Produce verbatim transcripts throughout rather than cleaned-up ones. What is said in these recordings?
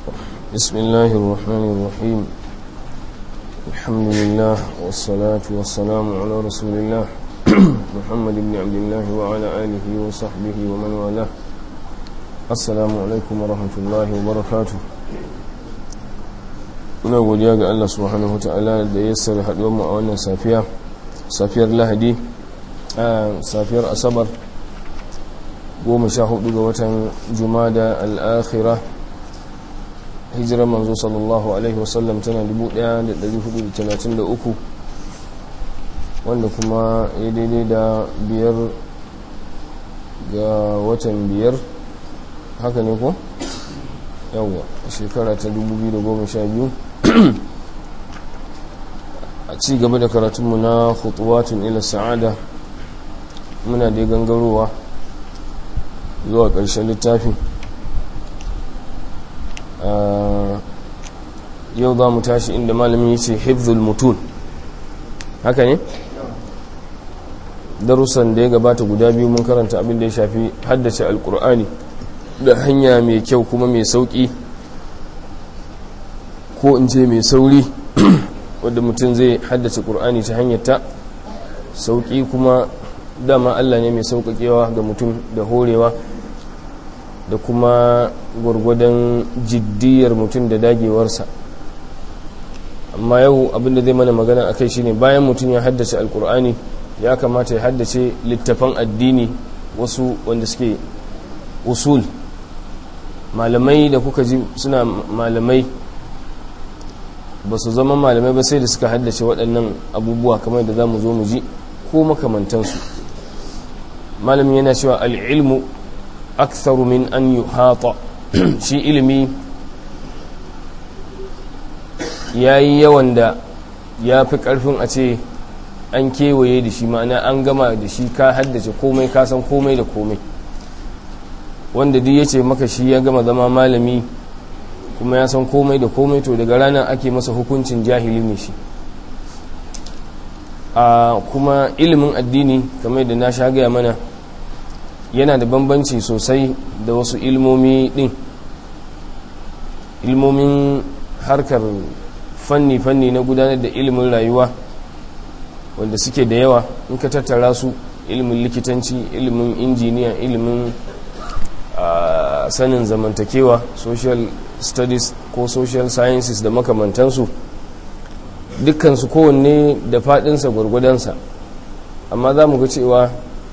بسم الله الرحمن الرحيم الحمد لله والصلاة والسلام على رسول الله محمد بن عبد الله وعلى آله وصحبه ومن والاه. السلام عليكم ورحمة الله وبركاته. muna godiya ga Allah subhanahu wa ta'ala da ya yassara haduwar mu a wannan safiya safiyar Lahadi a safiyar Asabar goma sha hudu ga watan Jumada al-Akhirah, hijirar manzo sallallahu alaihi wasallam tana dubu daya da dari hudu da talatin da uku, wanda kuma ya daidai da biyar ga watan biyar, haka ne ko? yawwa shekara ta dubu biyu da goma sha biyu. A ci gaba da karatunmu na khutuwatun ila sa'ada, muna da gangarowa zuwa ƙarshen littafin. Yau za mu tashi inda malamin yace hifzul mutun, haka ne? Darussan da ya gabata guda biyu mun karanta abin da ya shafi haddace alkur'ani da hanya mai kyau kuma mai sauki, ko in ce mai sauri, wadda mutum zai haddace ƙur'ani ta hanyar ta sauki, kuma dama Allah ne mai sauƙaƙewa ga mutum da horewa da kuma gwargwadon jiddiyar mutum da dagewarsa. Amma yau abinda zai mana magana a kai shine bayan mutum ya haddace alƙur'ani ya kamata ya haddace littafan addini wasu wanda suke usul. Malamai da kuka ji suna malamai ba su zama malamai ba sai da suka haddace waɗannan abubuwa kamar da za mu zo mu ji ko makamantansu. Malamin yana cewa al'ilmu aktharu min an yuhata shi ilimi ya yi yawan da ya fi ƙarfin a ce an kewaye da shi, ma'ana an gama da shi, ka haddace komai, ka san komai da komai. Wanda duk ya ce maka shi ya gama zama malami kuma ya san komai da komai, to daga ranar ake masa hukuncin jahili ne shi. A kuma ilimin addini kamar da na sha gaya mana yana da bambanci sosai da wasu ilmomi din, ilmomin harkar fanni-fanni na gudanar da ilimin rayuwa wanda suke da yawa. In ka tattara su, ilimin likitanci, ilimin injiniya, ilimin Uh, sanin zamantakewa, social studies ko social sciences da makamantansu, dukkansu kowanne da fadinsa gwargwadonsa. Amma za mu ga cewa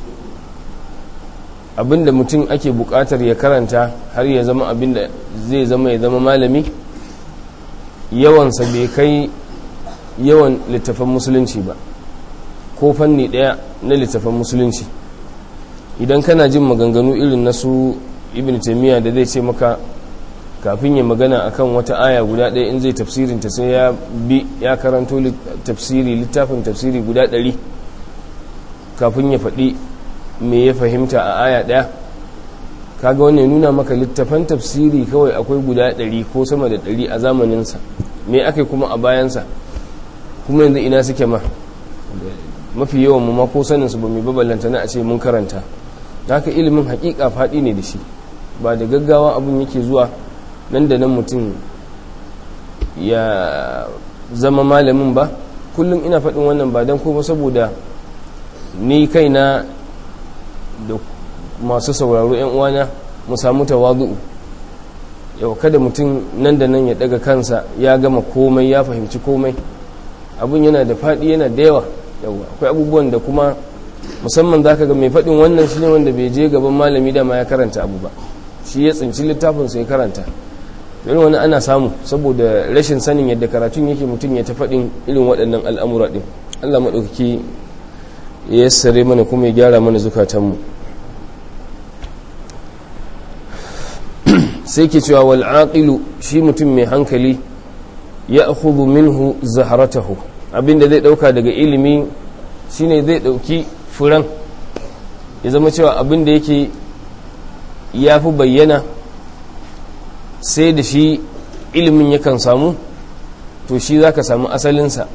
abinda mutum ake bukatar ya karanta har ya zama abinda zai zama ya zama malami, yawansa bai kai yawan littafan musulunci ba, ko fanni daya na littafan musulunci. Idan kana jin maganganu irin na su ibn taymiya da zai ce maka kafin ya magana akan wata aya guda ɗaya in zai tafsirin ta sai ya bi ya karanto tafsiri littafin tafsiri guda ɗari kafin ya faɗi me ya fahimta a aya ɗaya, kaga wannan nuna maka littafan tafsiri kawai akwai guda ɗari ko sama da ɗari a zamaninsa. Me aka kuma a bayansa, kuma yanzu ina suke ma? Mafi yawan mu ma ko sanin su ba mai baballanta na a ce mun karanta. Haka ilimin hakika faɗi ne da shi, ba da gaggawa abin yake zuwa nan da nan mutum ya zama malamin ba. Kullum ina faɗin wannan ba don kuma saboda ni kaina da masu sauraro yan uwana mu samu tawazu'u. Yau kada mutum nan da nan ya daga kansa ya gama komai, ya fahimci komai. Abin yana da faɗi, yana da yawa. Yawa akwai abubuwan da kuma musamman za ka ga mai faɗin wannan shi ne wanda bai je gaban malami dama ya karanta abu ba, shi ya tsinci littafinsa ya karanta. irin wani ana samu saboda rashin sanin yadda karatun yake, mutum ya ta faɗin irin waɗannan al'amura ɗin. Allah maɗaukaki ya yassare mana kuma ya gyara mana zukatanmu. sai ke cewa wal aqilu, shi mutum mai hankali, ya akhudhu minhu zaharatahu, abinda zai ɗauka daga ilimi shine zai ɗauki furan, ya zama cewa abinda yake ya fi bayyana sai da shi ilimin yakan samu, to shi za ka samu asalinsa.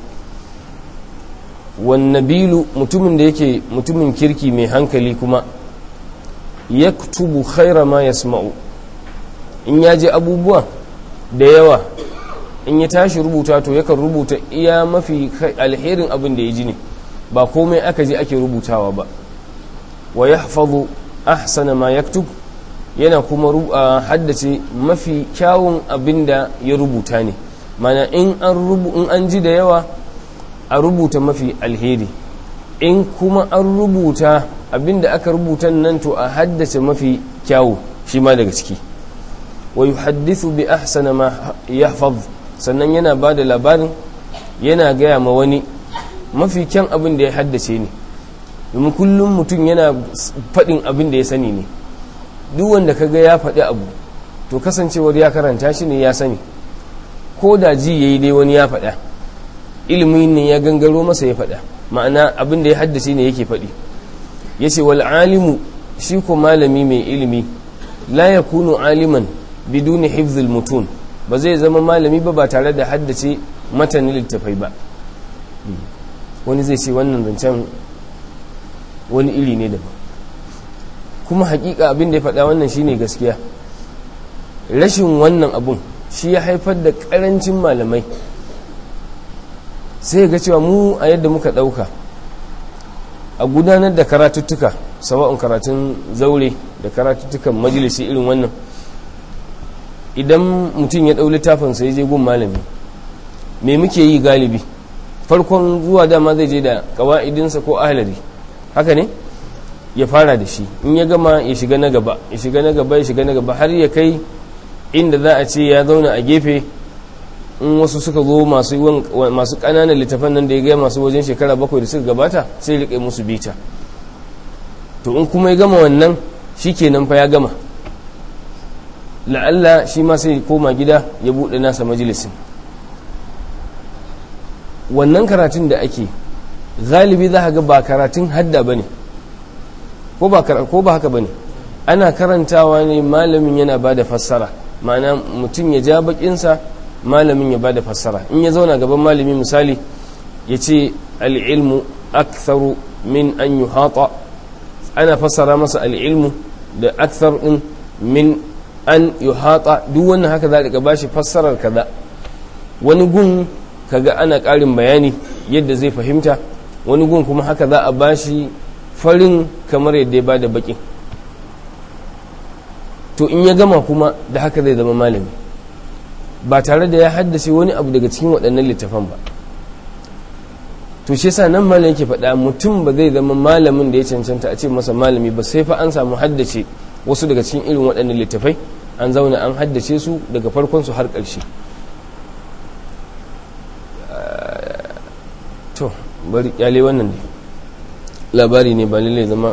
wannabilu, mutumin da yake mutumin kirki mai hankali kuma, yaktubu khaira ma yasma'u, in ya ji abubuwa da yawa in ya tashi rubuta to yakan rubuta iya mafi alherin abin da ya ji ne, ba komai aka je ake rubutawa ba. wa yahfazu ahsana ma yaktub, yana kuma haddace mafi kyawun abin da ya rubuta ne, mana in an rubu in an ji da yawa a rubuta mafi alheri, in kuma an rubuta abin da aka rubuta nan to a haddace mafi kyawu shi ma daga ciki. wa yuhaddithu bi ahsana ma yahfaz, sannan yana ba da labarin, yana gaya ma wani mafi kyan abin da ya haddace ne, domin kullum mutum yana faɗin abin da ya sani ne. duk wanda kaga ya faɗi abu to kasancewar ya karanta shi ne, ya sani, ko da ji yayi dai wani ya faɗa, ilimin ne ya gangaro masa ya faɗa, ma'ana abin da ya haddace ne yake faɗi. yace wal alimu, shi ko malami mai ilimi, la yakunu aliman biduni hifzil mutun, ba zai zama malami ba ba tare da haddace matanin littafai ba. wani zai ce wannan zancen wani iri ne daban, kuma hakika abin da ya faɗa wannan shine gaskiya. rashin wannan abun shi ya haifar da ƙarancin malamai. sai ga cewa mu a yadda muka ɗauka a gudanar da karatuttuka, sawa'un karatun zaure da karatuttukan majalisi irin wannan, idan mutum ya ɗau littafinsa ya je gun malami, me muke yi galibi? farkon zuwa dama zai je da ƙawa'idinsa ko ahlari, haka ne, ya fara da shi, in ya gama ya shiga na gaba ya shiga na gaba ya shiga na gaba har ya kai inda za a ce ya zauna a gefe. in wasu suka zo masu ƙananan littafan nan da ya gaya masu wajen shekara bakwai da suka gabata, sai riƙe musu bita. to in kuma ya gama wannan shi kenan fa ya gama, la'alla shi ma sai koma gida ya buɗe nasa majalisin. wannan karatun da ake galibi za ga ba karatun hadda ba ne, ko ba haka ba ne, ana karantawa ne malamin yana ba da fassara, ma'ana mutum ya ja bakinsa malamin ya ba da fassara. in ya zauna gaban malami misali ya ce al'ilmu aktharu min an yuhata, ana fassara masa al'ilmu da akthar din min an yuhata, duk wannan haka za a ba shi fassarar kaza. wani gun kaga ana ƙarin bayani yadda zai fahimta, wani gun kuma haka za a ba shi farin kamar yadda ya ba da bakin. to in ya gama kuma da haka zai zama malami, ba tare da ya haddace wani abu daga cikin waɗannan littafan ba. to shi yasa nan malam yake faɗa mutum ba zai zama malamin da ya cancanta a ce masa malami ba sai fa an samu haddace wasu daga cikin irin waɗannan littafai, an zauna an haddace su daga farkon su har ƙarshe. to bari kyale wannan ne labari ne, ba lalle zama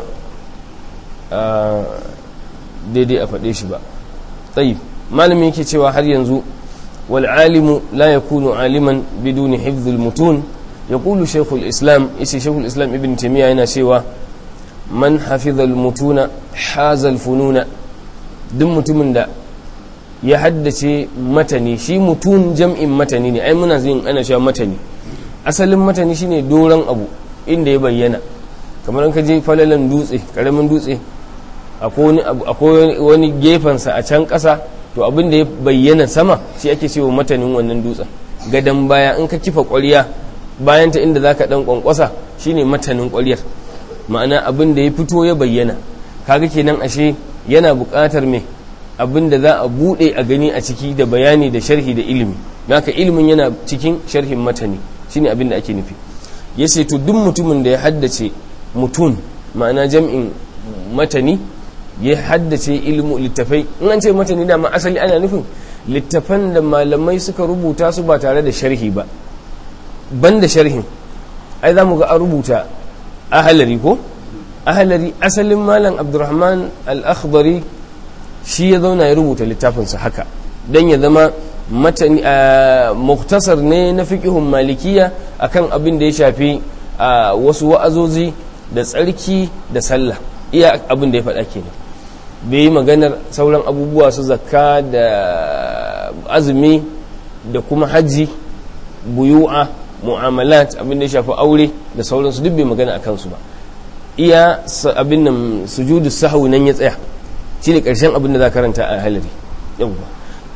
daidai a faɗe shi ba. tsayi malami yake cewa har yanzu wal alimu la yakunu aliman biduni hifdhil mutun. yaqulu shaykhul islam, yace shaykhul islam ibn taymiya yana cewa man hafizal mutuna hazal fununa, duk mutumin da ya haddace matani, shi mutun jam'in matani ne, ai muna zin ana cewa matani, asalin matani shine doron abu inda ya bayyana, kamar an ka je falalan dutse, karamin dutse, akwai wani gefensa a can ƙasa, to abin da ya bayyana sama shi ake cewa matanin wannan dutsen. gadan baya in ka kifa ƙwariya bayan ta inda zaka dan kwankwasa shine matanin ƙwariyar, ma'ana abin da ya fito ya bayyana. kaga kenan ashe yana buƙatar me abin da za a bude a gani a ciki da bayani da sharhi da ilimi. haka ilimin yana cikin sharhin matani, shine abin da ake nufi. yace to duk mutumin da ya haddace mutun, ma'ana jam'in matani, ya haddace ilmu littafai. in an ce matani da ma asali ana nufin littafan da malamai suka rubuta su ba tare da sharhi ba, banda sharhin. ai za mu ga an rubuta ahalari ko ahalari, asalin malam abdurrahman al-akhdari shi ya zauna ya rubuta littafinsa haka don ya zama matani muktasar ne na fiqhun malikiya akan abin da ya shafi wasu wa'azozi da tsarki da sallah, iya abin da ya faɗa kenan. bai yi maganar sauran abubuwa su zakka da azumi da kuma hajji, buyu'a, mu'amalat, abin da ya shafi aure da sauransu duk bai magana a kansu ba. iya abin nan sujudu sahwi nan ya tsaya, shi ne ƙarshen abin da za karanta a halari. yawwa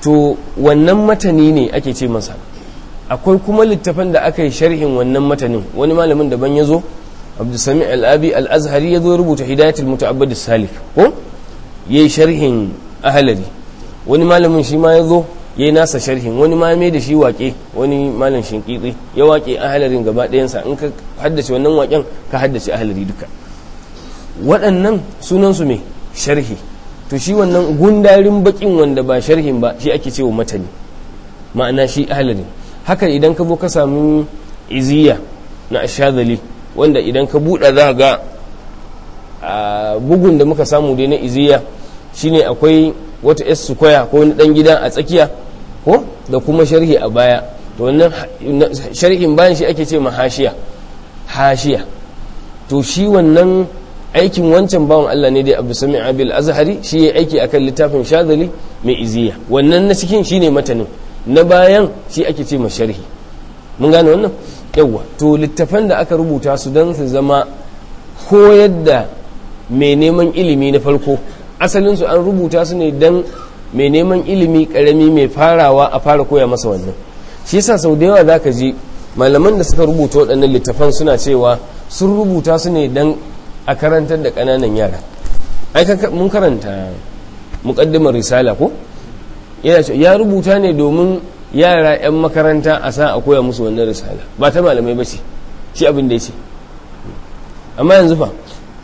to wannan matani ne ake ce masa. Akwai kuma littafan da aka yi sharhin wannan matanin, wani malamin daban ya zo, Abdulsami al-Abi al-Azhari ya zo rubuta Hidayatul Muta'abbad as-Salik ko yayi sharhin Ahlari, wani malamin shi ma ya zo yayi nasa sharhin, wani ma mai da shi waƙe, wani malam Shinqiti ya waƙe Ahlarin gaba ɗayansa, in ka haddace wannan waƙen ka haddace Ahlari duka. Waɗannan sunan su me sharhi. To shi wannan gundarin bakin wanda ba sharhin ba shi ake cewa matani, ma'ana shi Ahlarin. Haka idan ka zo ka samu Iziya na Ashadhali, wanda idan ka buɗe za ga a bugun da muka samu dai na Iziya shine akwai wata S square ko wani dan gida a tsakiya ko da kuma sharhi a baya. To wannan sharhin bayan shi ake ce ma hashiya hashiya. To shi wannan aikin wancan bawan Allah ne dai Abu Sami Abil Azhari, shi ya aiki akan littafin Shadhali mai Iziya. Wannan na cikin shine matanin, na bayan shi ake ce ma sharhi. Mun gane wannan? Yawwa. To littafan da aka rubuta su don su zama koyar da mai neman ilimi na farko, asalin su an rubuta su ne don mai neman ilimi karami mai farawa a fara koya masa wannan. Shi yasa sau da yawa zaka ji malaman da suka rubuta waɗannan littafan suna cewa sun rubuta su ne don a karantar da ƙananan yara. Ai mun karanta muqaddimar risala ko yana ya rubuta ne domin yara 'yan makaranta a sa a koya musu wannan risala, ba ta malamai ba ce, shi abin da ya ce. Amma yanzu fa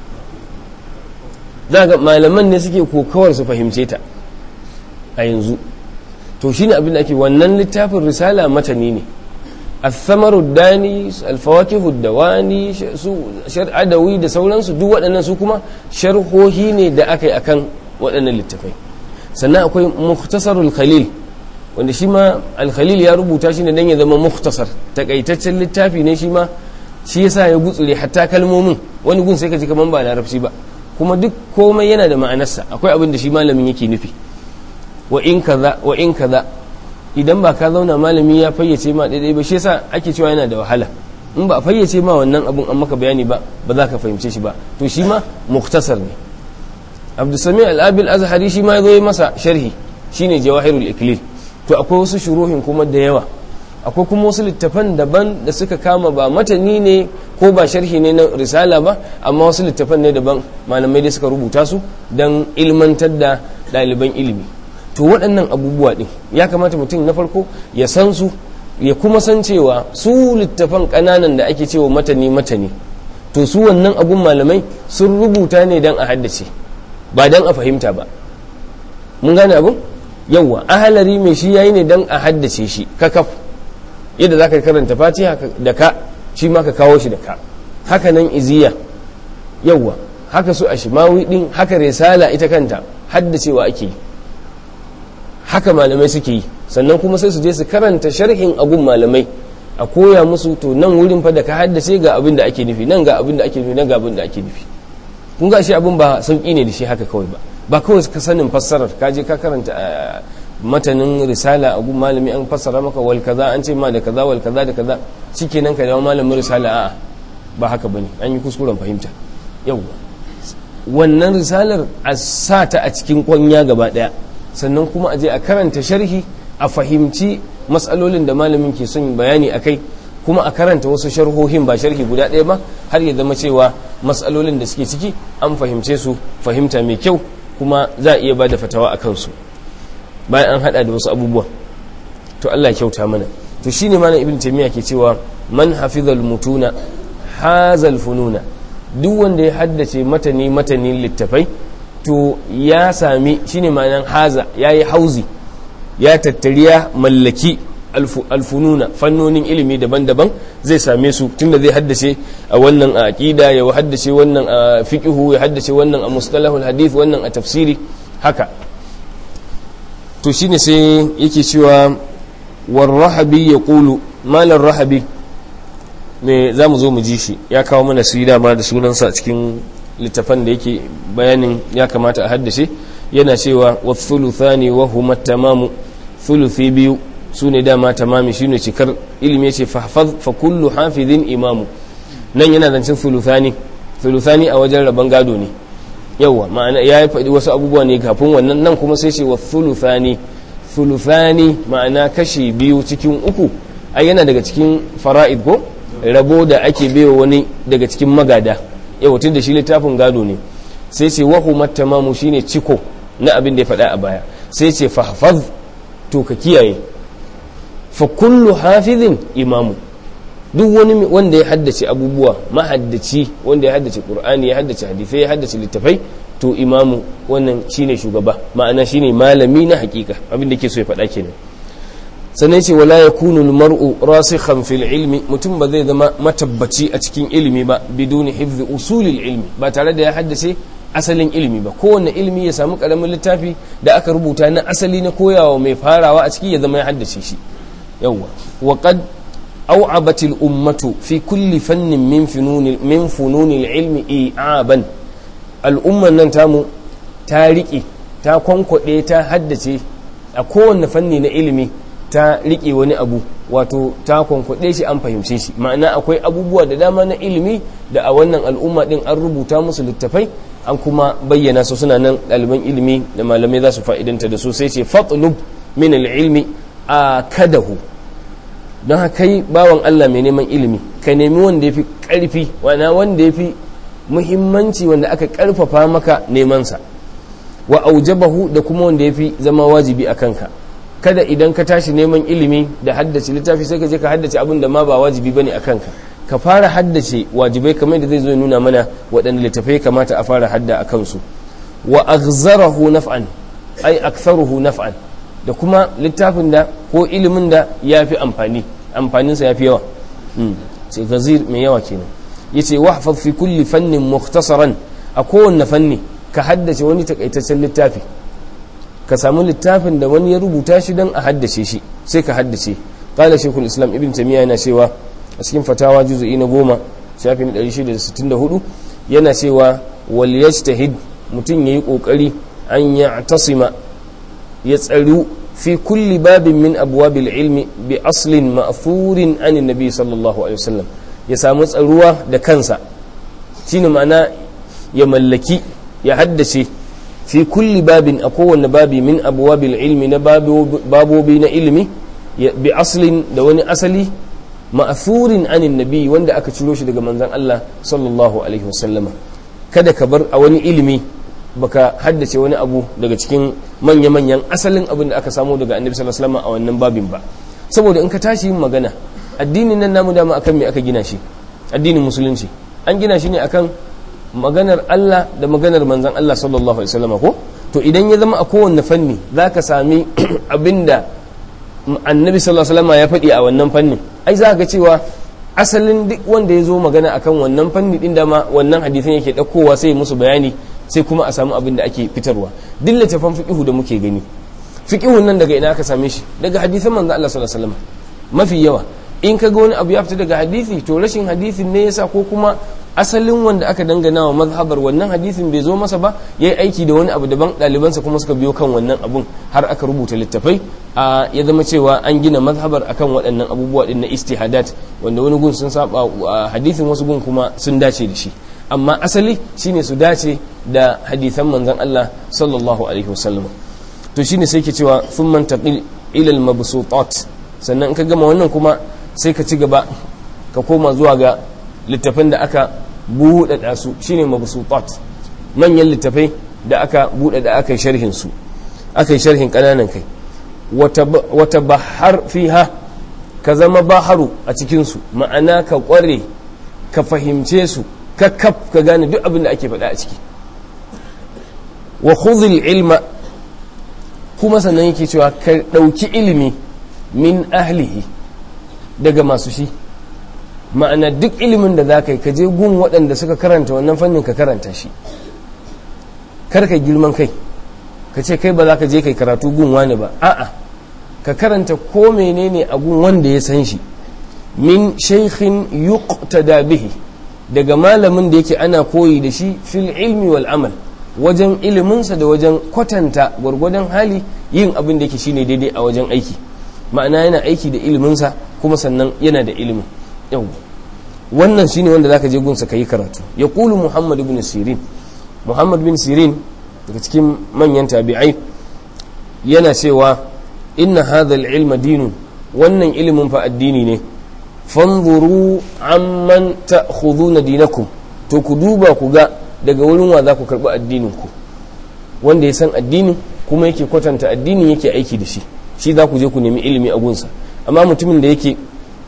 za ga malaman ne suke kokawar su fahimce ta a yanzu. To shine abin da ake, wannan littafin risala matani ne, al-thamaru dani, al-fawakihu dawani, su shar'adawi da sauransu, duk waɗannan su kuma sharhohi ne da aka yi akan waɗannan littafai. Sannan akwai mukhtasarul khalil, wanda shi ma al-khalil ya rubuta shi ne dan ya zama mukhtasar, takaitaccen littafi ne shi ma, shi yasa ya gutsure hatta kalmomin, wani gun sai ka ji kaman ba larabci ba, kuma duk komai yana da ma'anarsa, akwai abin da shi malamin yake nufi. Wa in kaza wa in kaza, idan ba ka zauna malami ya fayyace ma daidai ba, shi yasa ake cewa yana da wahala. In ba a fayyace ma wannan abun an maka bayani ba, ba za ka fahimce shi ba. To shi ma mukhtasar ne. Abdulsami al-Abi al-Azhari shi ma ya zo yi masa sharhi, shine Jawahirul Iklil. To akwai wasu shuruhin kuma da yawa, akwai kuma wasu littafan daban da suka kama ba matani ne ko ba sharhi ne na risala ba, amma wasu littafan ne daban malamai dai suka rubuta su don ilmantar da ɗaliban ilimi. To waɗannan abubuwa ɗin ya kamata mutum na farko ya san su, ya kuma san cewa su littafan ƙananan da ake cewa matani matani, to su wannan abun malamai sun rubuta ne don a haddace, ba don a fahimta ba. Mun gane abun? Yawwa, ahalari mai shi yayi ne don a haddace shi kakaf, yadda za ka karanta fatiha da ka, shi ma ka kawo shi da ka. Haka nan iziya, yawwa, haka su ashimawi ɗin, haka risala ita kanta haddacewa ake yi, haka malamai suke yi. Sannan kuma sai su je su karanta sharhin abun malamai, a koya musu to nan wurin fa da ka haddace ga abin da ake nufi, nan ga abin da ake nufi, nan ga abin da ake nufi. Kun ga shi abin ba sauki ne da shi haka kawai ba, ba kawai ka sanin fassarar ka je ka karanta matanin risala a gun malami an fassara maka wal kaza, an ce ma da kaza wal kaza da kaza, shikenan ka zama malamin risala. A'a, ba haka bane, an yi kuskuren fahimta. Yawwa, wannan risalar a sa ta a cikin kwanya gaba daya, sannan kuma a je a karanta sharhi, a fahimci matsalolin da malamin ke son bayani akai, kuma a karanta wasu sharhohin ba sharhi guda ɗaya ba, har ya zama cewa matsalolin da suke ciki an fahimce su fahimta mai kyau, kuma za a iya ba da fatawa a kansu bayan an hada da wasu abubuwa. To Allah ya kyauta mana. To shine malam Ibn Taymiyyah ke cewa man hafizal mutuna hazal fununa, duk wanda ya haddace matani matani littafai to ya sami, shine ma'anan haza, yayi hauzi, ya tattariya mallaki alfununa, fannonin ilimi daban-daban zai same su, tunda zai haddace a wannan a aqida, ya haddace wannan a fiqhu, ya haddace wannan a mustalahul hadith, wannan a tafsiri, haka. To shine sai yake cewa warrahabi yaqulu, malar rahabi me zamu zo mu ji shi, ya kawo mana sida ma da sunansa cikin littafan da yake bayanin ya kamata a haddace. Yana cewa wa thuluthani wa huma tamamu, thuluthi biyu su ne dama tamami, shi ne cikar ilimi. ce fa kullu hafizin imamu, nan yana zancen thuluthani. Thuluthani a wajen rabon gado ne, yawa ma'ana ya yi faɗi wasu abubuwa ne kafin wannan, nan kuma sai ce wa thuluthani, thuluthani ma'ana kashi biyu cikin uku ai yana daga cikin fara'id ko rabo da ake baiwa wani daga cikin magada yau tun da shi littafin gado ne sai ce wahu matamamu shine ciko na abin da ya faɗa a baya sai ce fahfaz to ka kiyaye fa kullu hafizin imamu duk wani wanda ya haddace abubuwa mahaddaci wanda ya haddace qur'ani ya haddace hadisai ya haddace littafai to imamu wannan shine shugaba ma'ana shine malami na hakika abin da ke so ya faɗa kenan sannan ce wala yakunu almar'u rasikhan fil ilmi mutum ba zai zama matabbaci a cikin ilimi ba biduni hifzi usulil ilmi ba tare da ya haddace asalin ilimi ba kowanne ilimi ya samu karamin littafi da aka rubuta na asali na koyawa mai farawa a ciki ya zama ya haddace shi yawwa wa qad aw'abat al ummatu fi kulli fannin min funun min funun al ilmi i'aban al umman nan tamu ta riƙe ta kwankwade ta haddace a kowanne fanni na ilimi ta riƙe wani abu wato ta kwankwaɗe shi an fahimce shi ma'ana akwai abubuwa da dama na ilimi da a wannan al'umma ɗin an rubuta musu littafai an kuma bayyana su suna nan ɗaliban ilimi da malamai za su fa'idanta da su sai ce fatlub min ilmi a kadahu don haka kai bawan Allah mai neman ilimi ka nemi wanda ya fi ƙarfi wana wanda ya fi muhimmanci wanda aka ƙarfafa maka nemansa wa aujabahu da kuma wanda ya fi zama wajibi a kanka kada idan ka tashi neman ilimi da haddace littafi sai ka je ka haddace abin da ma ba wajibi bane a kanka ka fara haddace wajibai kamar da zai zo nuna mana waɗanne littafai kamata a fara hadda a kansu wa aghzarahu naf'an ay aktharuhu naf'an da kuma littafin da ko ilimin da yafi amfani amfanin sa yafi yawa sai gazir mai yawa kenan yace wahfaz fi kulli fannin mukhtasaran a kowanne fanni ka haddace wani takaitaccen littafi ka samu littafin da wani ya rubuta shi don a haddace shi sai ka haddace qala shaykhul islam ibn tamiya yana cewa a cikin fatawa juz'i na goma shafin ɗari shida da sittin da hudu yana cewa wal yajtahid mutum yayi kokari an ya'tasima ya tsaru fi kulli babin min abwabil ilmi bi aslin ma'thurin an annabi sallallahu alaihi wasallam ya samu tsaruwa da kansa shine ma'ana ya mallaki ya haddace fi kulli babin a kowane babi min abuwabil ilmi na babobi na ilimi bi aslin da wani asali ma'athurin anin nabi wanda aka ciro shi daga manzan Allah sallallahu alaihi wasallama kada ka bar a wani ilimi baka haddace wani abu daga cikin manya-manyan asalin abin da aka samu daga annabi sallallahu alaihi wasallama a wannan babin ba saboda in ka tashi yin magana addinin nan namu dama akan me aka gina shi addinin musulunci an gina shi ne akan maganar Allah da maganar manzan Allah sallallahu alaihi wasallam ko to idan ya zama a kowanne fanni zaka sami abinda annabi sallallahu alaihi wasallam ya faɗi a wannan fannin ai za ka ga cewa asalin duk wanda ya zo magana akan wannan fanni din da ma wannan hadisin yake ɗaukowa sai musu bayani sai kuma a samu abin da ake fitarwa duk littafan fiqhu da muke gani fiqhun nan daga ina aka same shi daga hadisan manzan Allah sallallahu alaihi wasallam mafi yawa in ka ga wani abu ya fita daga hadisi to rashin hadisin ne yasa ko kuma asalin wanda aka dangana wa mazhabar wannan hadisin bai zo masa ba yayi aiki da wani abu daban ɗalibansa kuma suka biyo kan wannan abun har aka rubuta littafai a ya zama cewa an gina mazhabar akan waɗannan abubuwa din na istihadat wanda wani gun sun saba hadisin wasu gun kuma sun dace da shi amma asali shine su dace da hadisan manzon Allah sallallahu alaihi wasallam to shine sai ke cewa thumma taqil ila al-mabsutat sannan in ka gama wannan kuma sai ka ci gaba ka koma zuwa ga littafin da aka buɗaɗa su shine mabsutat manyan littafai da aka buɗaɗa aka yi sharhin su aka yi sharhin ƙananan kai wata bahar fiha ka zama baharu a cikin su ma'ana ka ƙware ka fahimce su ka kaf ka gane duk abin da ake faɗa a ciki wa khudhil ilma kuma sannan yake cewa ka ɗauki ilimi min ahlihi daga masu shi ma'ana duk ilimin da za ka yi ka je gun waɗanda suka karanta wannan fannin ka karanta shi kar ka girman kai ka ce kai ba za ka je kai karatu gun wani ba a'a ka karanta ko menene a gun wanda ya san shi min shaykhin yuqtada bihi daga malamin da yake ana koyi da shi fil ilmi wal amal wajen iliminsa da wajen kwatanta gwargwadon hali yin abin da yake shine daidai a wajen aiki ma'ana yana aiki da iliminsa kuma sannan yana da ilimin yau wannan shine wanda zaka je gunsa kai karatu ya kulu muhammad ibn sirin muhammad bin sirin daga cikin manyan tabi'ai yana cewa inna hadha al-ilma dinun, wannan ilimin fa addini ne, fanzuru amman ta'khuduna dinakum, to ku duba ku ga daga wurin wa za ku karbi addinin ku, wanda ya san addinin kuma yake kwatanta addinin yake aiki da shi, shi za ku je ku nemi ilimi a gunsa. amma mutumin da yake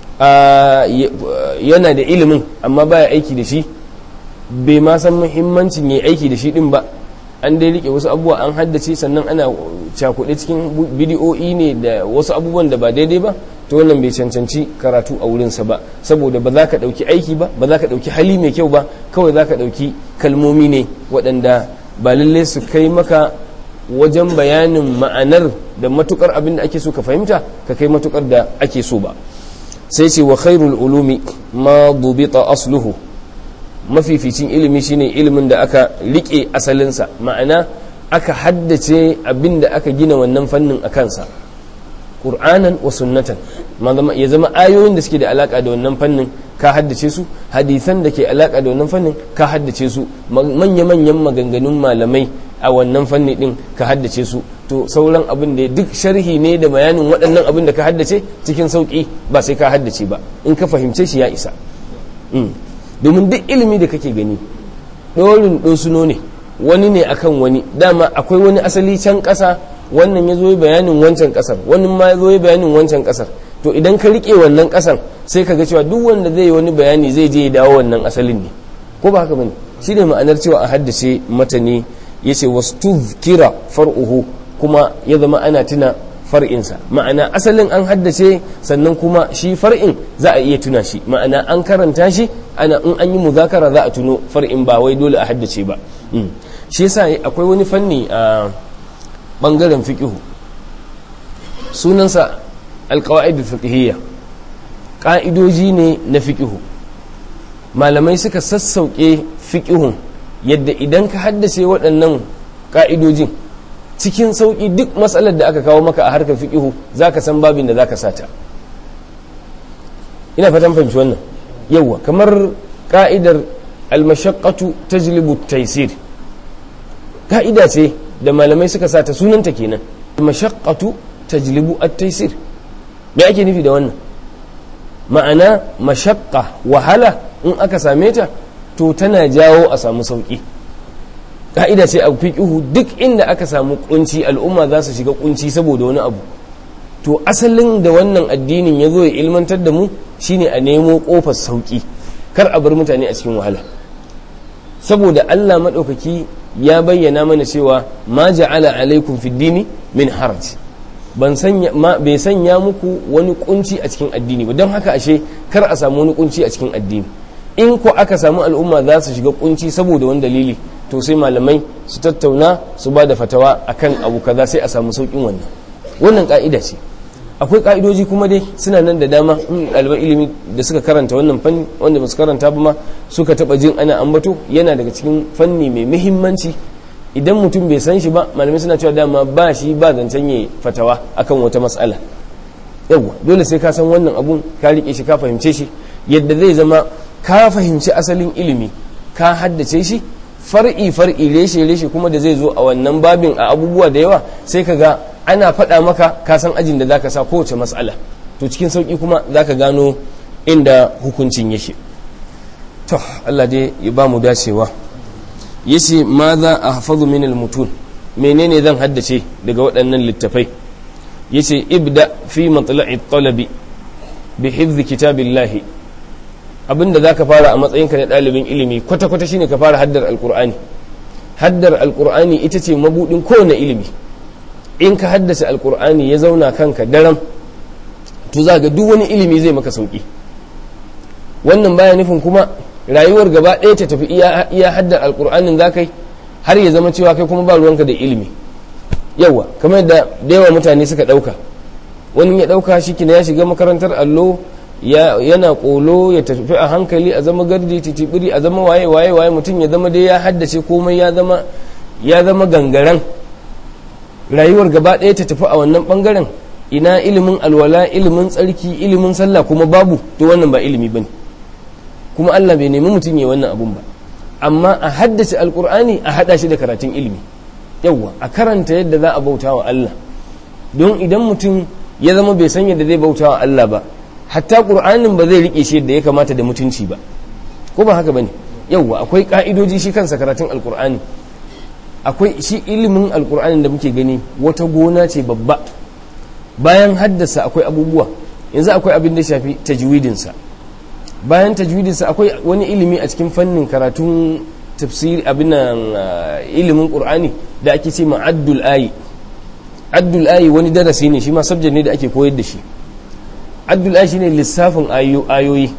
yana da ilimin amma baya aiki da shi, bai ma san muhimmancin yayi aiki da shi din ba, an dai rike wasu abubuwa an haddace, sannan ana cakuɗe cikin bidiyo'i ne da wasu abubuwan da ba daidai ba, to wannan bai cancanci karatu a wurinsa ba, saboda ba za ka ɗauki aiki ba, ba za ka ɗauki hali mai kyau ba, kawai za ka ɗauki kalmomi ne waɗanda ba lalle su kai maka wajen bayanin ma'anar da matukar abin da ake so ka fahimta ka kai matukar da ake so ba. sai ce wa khairul ulumi ma dubita asluhu, mafificin ilimi shine ilimin da aka rike asalinsa, ma'ana aka haddace abin da aka gina wannan fannin a kansa, ƙur'anan wa sunnatan, ya zama ayoyin da suke da alaka da wannan fannin ka haddace su, hadisan da ke alaka da wannan fannin ka haddace su, manya-manyan maganganun malamai a wannan fanni din ka haddace su, to sauran abin da duk sharhi ne da bayanin waɗannan abin da ka haddace cikin sauƙi, ba sai ka haddace ba, in ka fahimce shi ya isa. domin duk ilimi da kake gani ɗorin ɗosuno ne, wani ne akan wani, dama akwai wani asali can ƙasa, wannan ya zo yi bayanin wancan ƙasar, wani ma ya zo yi bayanin wancan ƙasar, to idan ka riƙe wannan ƙasar sai ka ga cewa duk wanda zai yi wani bayani zai je ya dawo wannan asalin ne, ko ba haka bane? shi ne ma'anar cewa a haddace matani, ya ce wastuzkira far'uhu, kuma ya zama ana tuna far'insa, ma'ana asalin an haddace, sannan kuma shi far'in za a iya tuna shi, ma'ana an karanta shi, ana in an yi muzakara za a tuno far'in, ba wai dole a haddace ba. shi yasa akwai wani fanni a bangaren fiqhu sunansa alqawaid alfiqhiyya, ka'idoji ne na fiqhu, malamai suka sassauke fiqhun yadda idan ka haddace waɗannan ka'idojin cikin sauƙi duk matsalar da aka kawo maka a harkar fiƙihu za ka san babin da za ka sata. ina fatan fahimci wannan yawa, kamar ka'idar almashaqqatu tajlibu at-taysir, ka'ida ce da malamai suka sata, sunanta kenan, almashaqqatu tajlibu at-taysir. me ake nufi da wannan? ma'ana mashaqqa, wahala in aka same ta to tana jawo a samu sauƙi. ka'ida ce a fiqhu, duk inda aka samu kunci al'umma za su shiga kunci saboda wani abu, to asalin da wannan addinin ya zo ya ilmantar da mu shine a nemo kofar sauki, kar a bar mutane a cikin wahala, saboda Allah madaukaki ya bayyana mana cewa ma ja'ala alaikum fid dini min haraj, ban sanya bai sanya muku wani kunci a cikin addini ba, don haka ashe kar a samu wani kunci a cikin addini. in ko aka samu al'umma za su shiga kunci saboda wani dalili, to sai malamai su tattauna su ba da fatawa akan abu kaza sai a samu saukin wannan. wannan ka'ida ce. akwai ka'idoji kuma dai suna nan da dama, ɗaliban ilimi da suka karanta wannan fanni, wanda ba su karanta ba ma suka taba jin ana ambato, yana daga cikin fanni mai muhimmanci. idan mutum bai san shi ba, malamai suna cewa dama ba shi ba zancen ya fatawa akan wata mas'ala. yawa dole sai ka san wannan abun, ka rike shi, ka fahimce shi, yadda zai zama ka fahimci asalin ilimi, ka haddace shi far'i far'i reshe reshe, kuma da zai zo a wannan babin a abubuwa da yawa, sai ka ga ana faɗa maka ka san ajin da zaka sa kowace mas'ala, to cikin sauki kuma zaka gano inda hukuncin yake. to Allah dai ya ba mu dacewa. yace ma za a hafazu min almutun, menene zan haddace daga waɗannan littafai? yace ibda fi matla'i talabi bi hifzi kitabillahi, abinda zaka fara a matsayinka na ɗalibin ilimi kwata kwata shine ka fara haddar alqur'ani. haddar alqur'ani ita ce mabudin kowane ilimi. in ka haddace alqur'ani ya zauna kanka daram, to za ga duk wani ilimi zai maka sauki. wannan baya nufin kuma rayuwar gaba ɗaya ta tafi iya iya haddar alqur'anin zakai har ya zama cewa kai kuma ba ruwanka da ilimi. yawa kamar da da yawa mutane suka ɗauka, wani ya ɗauka shi kina ya shiga makarantar allo yana kolo ya tafi a hankali, a zama gardi titibiri, a zama waye waye waye, mutum ya zama dai ya haddace komai, ya zama ya zama gangaren, rayuwar gaba ɗaya ta tafi a wannan bangaren. ina ilimin alwala, ilimin tsarki, ilimin sallah kuma babu, to wannan ba ilimi bane, kuma Allah bai nemi mutum ya wannan abun ba. amma a haddace alkur'ani a hada shi da karatun ilimi. yawwa a karanta yadda za a bauta wa Allah, don idan mutum ya zama bai san yadda zai bauta wa Allah ba hatta Qur'anin ba zai rike shi yadda ya kamata da mutunci ba, ko ba haka bane? Yawwa akwai ka'idoji shi kansa karatun alkur'ani, akwai shi ilimin alkur'anin da muke gani wata gona ce babba. Bayan haddasa akwai abubuwa, yanzu akwai abin da shafi tajwidinsa, bayan tajwidinsa akwai wani ilimi a cikin fannin karatun tafsiri abin ilimin qur'ani da ake ce ma addul ayi. Addul ayi wani darasi ne shi ma subject ne da ake koyar da shi. Addul ayi shine lissafin ayoyi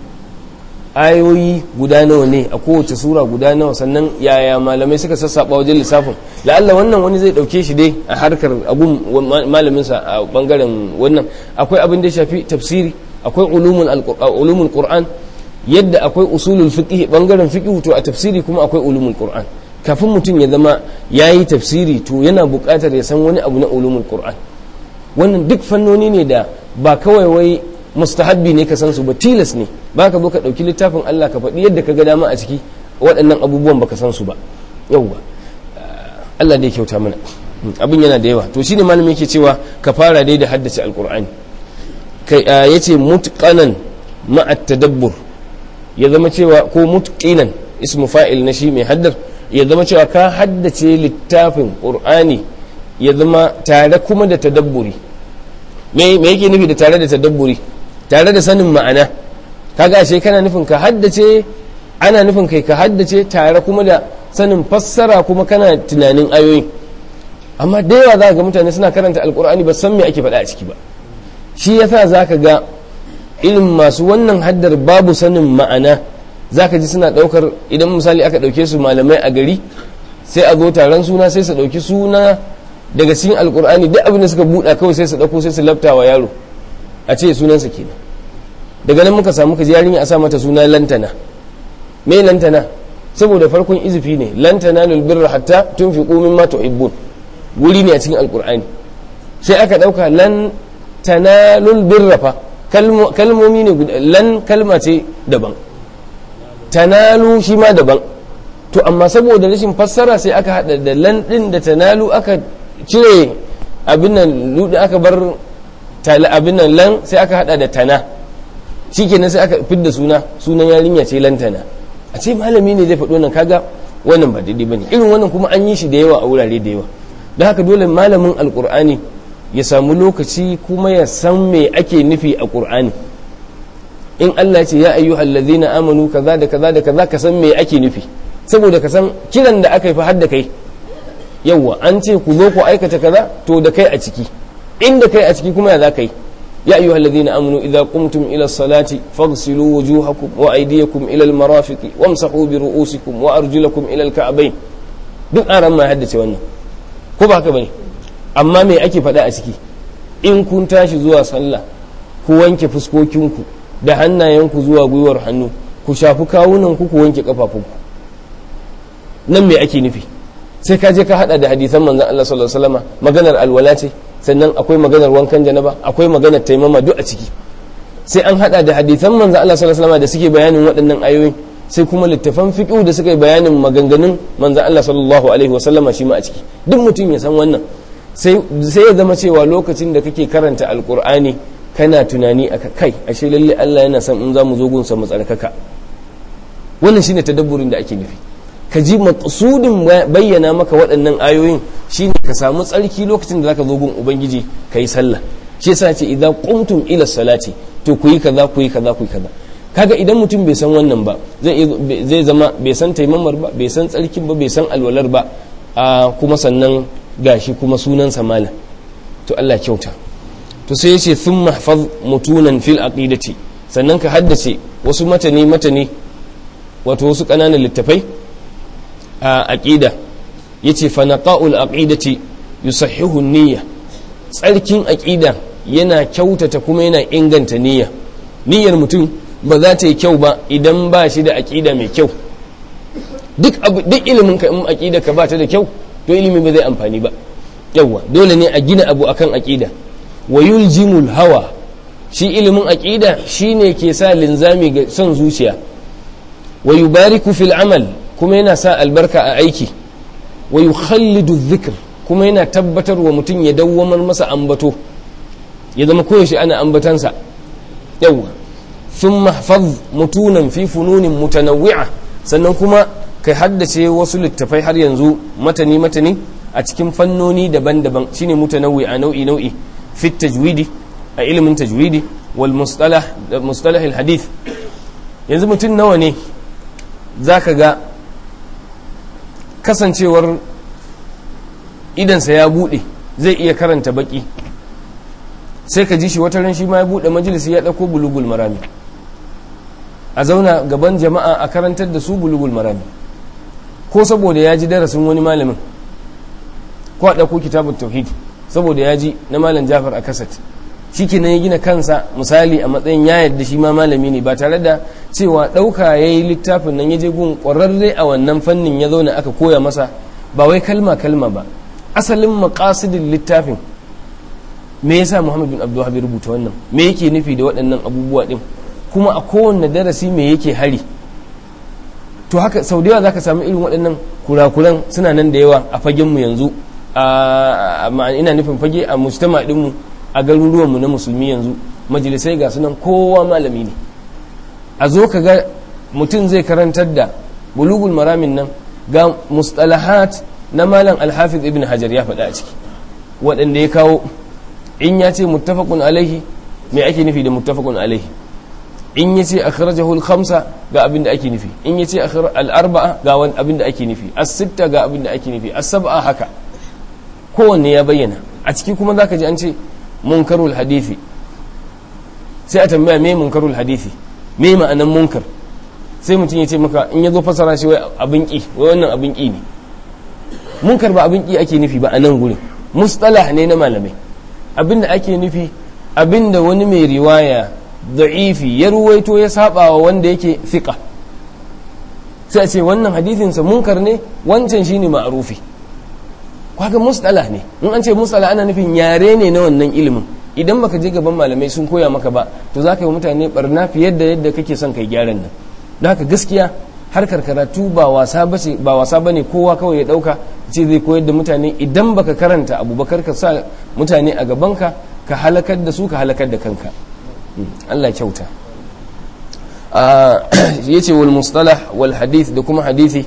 ayoyi guda nawa ne a kowace sura guda nawa, sannan yaya malamai suka sassaba wajen lissafin. la'alla wannan wani zai dauke shi dai a harkar abun malamin sa a bangaren wannan. Akwai abin da ya shafi tafsiri, akwai ulumul ulumul qur'an, yadda akwai usulul fiqh bangaren fiqh, to a tafsiri kuma akwai ulumul qur'an. Kafin mutum ya zama yayi tafsiri to yana buƙatar ya san wani abu na ulumul qur'an. Wannan duk fannoni ne da ba kawai wai mustahabbi ne ka san su ba, tilas ne. Ba ka zo ka ɗauki littafin Allah ka faɗi yadda ka ga dama a ciki waɗannan abubuwan baka san su ba. Yawwa Allah dai kyauta mana, abin yana da yawa. To shine malamin yake cewa ka fara dai da haddace alqur'ani, kai yace mutqanan ma'a tadabbur, ya zama cewa ko mutqinan ismu fa'il na shi mai haddar, ya zama cewa ka haddace littafin qur'ani ya zama tare kuma da tadabburi. me me yake nufi da tare da tadabburi? Tare da sanin ma'ana. Kaga ashe kana nufin ka haddace, ana nufin kai ka haddace tare kuma da sanin fassara, kuma kana tunanin ayoyin. Amma da yawa za ga mutane suna karanta alkur'ani ba san me ake faɗa a ciki ba. Shi yasa za ka ga irin masu wannan haddar babu sanin ma'ana, za ka ji suna ɗaukar, idan misali aka ɗauke su malamai a gari, sai a zo taron suna sai su ɗauki suna daga cikin alkur'ani, duk abin da suka buɗa kawai sai su ɗauko sai su lafta wa yaro a ce sunansa kenan. Daga nan muka samu kaji yarinya a sa mata suna lantana. Me lantana? Saboda farkon izifi ne, lantana lil birra hatta tunfiqu mimma tuhibbun, wuri ne a cikin alkur'ani. Sai aka ɗauka lan tanalul birra fa kalmomi ne guda, lan kalma ce daban, tanalu shi ma daban. To amma saboda rashin fassara sai aka hada da lan din da tanalu, aka cire abin nan ludi, aka bar abin nan lan sai aka hada da tana, shikenan sai aka fidda suna sunan yarinya ce lantana. A ce malami ne zai faɗo nan, kaga wannan ba daidai bane. Irin wannan kuma an yi shi da yawa a wurare da yawa. Don haka dole malamin alkur'ani ya samu lokaci kuma ya san me ake nufi a qur'ani. In Allah ce ya ayyuhal ladzina amanu kaza da kaza da kaza, ka san me ake nufi, saboda ka san kiran da aka yi fa har da kai. Yawwa an ce ku zo ku aikata kaza, to da kai a ciki, inda kai a ciki kuma ya za ka yi. ya ayyuhal ladzina amanu idza qumtum ila as-salati faghsilu wujuhakum wa aydiyakum ila al-marafiqi wamsahu bi ru'usikum wa arjulakum ila al-ka'bayn. duk aran ma haddace wannan, ko ba haka bane? Amma me ake faɗa a ciki? In kun tashi zuwa sallah ku wanke fuskokinku da hannayenku zuwa gwiwar hannu, ku shafi kawunanku, ku wanke kafafunku. Nan me ake nufi? Sai ka je ka hada da hadisan manzon Allah sallallahu alaihi wasallam, maganar alwala ce, sannan akwai maganar wankan janaba, akwai maganar taimama, duk a ciki. Sai an hada da hadisan manzon Allah sallallahu alaihi wasallam da suke bayanin waɗannan ayoyi, sai kuma littafan fiqh da suka yi bayanin maganganun manzon Allah sallallahu alaihi wasallam shi ma a ciki. Duk mutum ya san wannan, sai sai ya zama cewa lokacin da kake karanta alqur'ani kana tunani aka kai ashe lalle Allah yana son in za mu zo gunsa mu tsarkaka. Wannan shine tadabburin da ake nufi. Ka ji maqsudin bayyana maka waɗannan ayoyin shine ka samu tsarki lokacin da zaka zo gun ubangiji kai sallah. Shi yasa ce idza qumtum ila salati, to ku yi kaza ku yi kaza ku yi kaza. Kaga idan mutum bai san wannan ba, zai zai zama bai san taimamar ba, bai san tsarkin ba, bai san alwalar ba, a kuma sannan gashi kuma sunan sa malam. To Allah kyauta. To sai yace thumma hafaz mutunan fil aqidati, sannan ka haddace wasu matani matani, wato wasu kananan littafai a aqida. Yace fa naqa'ul aqidati yusahhihu an-niyya, tsarkin aqida yana kyautata kuma yana inganta niyya. Niyyar mutum ba za ta yi kyau ba idan ba shi da aqida mai kyau. Duk abu duk ilimin ka in aqida ka ba ta da kyau, to ilimi ba zai amfani ba. Yawa dole ne a gina abu akan aqida. Wa yuljimul hawa, shi ilimin aqida shine ke sa linzami ga son zuciya. Wa yubariku fil amal, kuma yana sa albarka a aiki. Wa yukhallidu dhikr, kuma yana tabbatar wa mutum ya dawwamar masa ambato ya zama koyaushe ana ambatansa yawa thumma hafaz mutunan fi fununin mutanawwi'a sannan kuma kai haddace wasu littafai har yanzu matani matani a cikin fannoni daban-daban shine mutanawwi'a nau'i nau'i fi tajwidi a ilimin tajwidi wal mustalah mustalah al hadith yanzu mutum nawa ne zaka ga kasancewar idansa ya bude zai iya karanta baki sai ka ji shi wata ran shi ma ya bude majalisi ya dauko bulugul marami a zauna gaban jama'a a karantar da su bulugul marami ko saboda ya ji darasin wani malamin ko a dauko kitabut tauhid saboda ya ji na malam Jafar a kasat shikenan ya gina kansa misali a matsayin ya yadda shi ma malami ne ba tare da cewa dauka yayi littafin nan ya je gun ƙwararre a wannan fannin ya zauna aka koya masa ba wai kalma kalma ba asalin maqasidin littafin me yasa Muhammad bin Abdul Wahhab rubuta wannan me yake nufi da waɗannan abubuwa din kuma a kowanne darasi me yake hari to haka sau da yawa zaka samu irin waɗannan kurakuran suna nan da yawa a fagen mu yanzu a ina nufin fage a mujtama din mu a garuruwan mu na musulmi yanzu majalisai ga sunan kowa malami ne a zo ka ga mutum zai karantar da bulugul maramin nan ga mustalahat na malam al-hafiz ibn hajar ya faɗa a ciki waɗanda ya kawo in ya ce muttafaqun alaihi me ake nufi da muttafaqun alaihi in ya ce akhrajahu al-khamsa ga abin da ake nufi in ya ce al-arba'a ga abin da ake nufi as-sitta ga abin da ake nufi as-sab'a haka kowanne ya bayyana a ciki kuma zaka ji an ce munkarul hadisi sai a tambaya me munkarul hadisi me ma'anan munkar sai mutum ya ce maka in ya zo fasara shi wai abin ki wai wannan abin ki ne munkar ba abin ki ake nufi ba a nan gurin mustalah ne na malamai abinda ake nufi abinda wani mai riwaya da'ifi ya ruwaito ya saba wa wanda yake fiqa sai a ce wannan hadisinsa munkar ne wancan shine ma'rufi kaga mustalah ne in an ce mustalah ana nufin yare ne na wannan ilimin idan baka je gaban malamai sun koya maka ba to zaka yi mutane barna fiye da yadda kake son kai gyaran nan don haka gaskiya harkar karatu ba wasa bace ba wasa bane kowa kawai ya dauka ce zai koyar da mutane idan baka karanta abubakar ka sa mutane a gabanka ka halakar da su ka halakar da kanka Allah kyauta yace wal mustalah wal hadith da kuma hadisi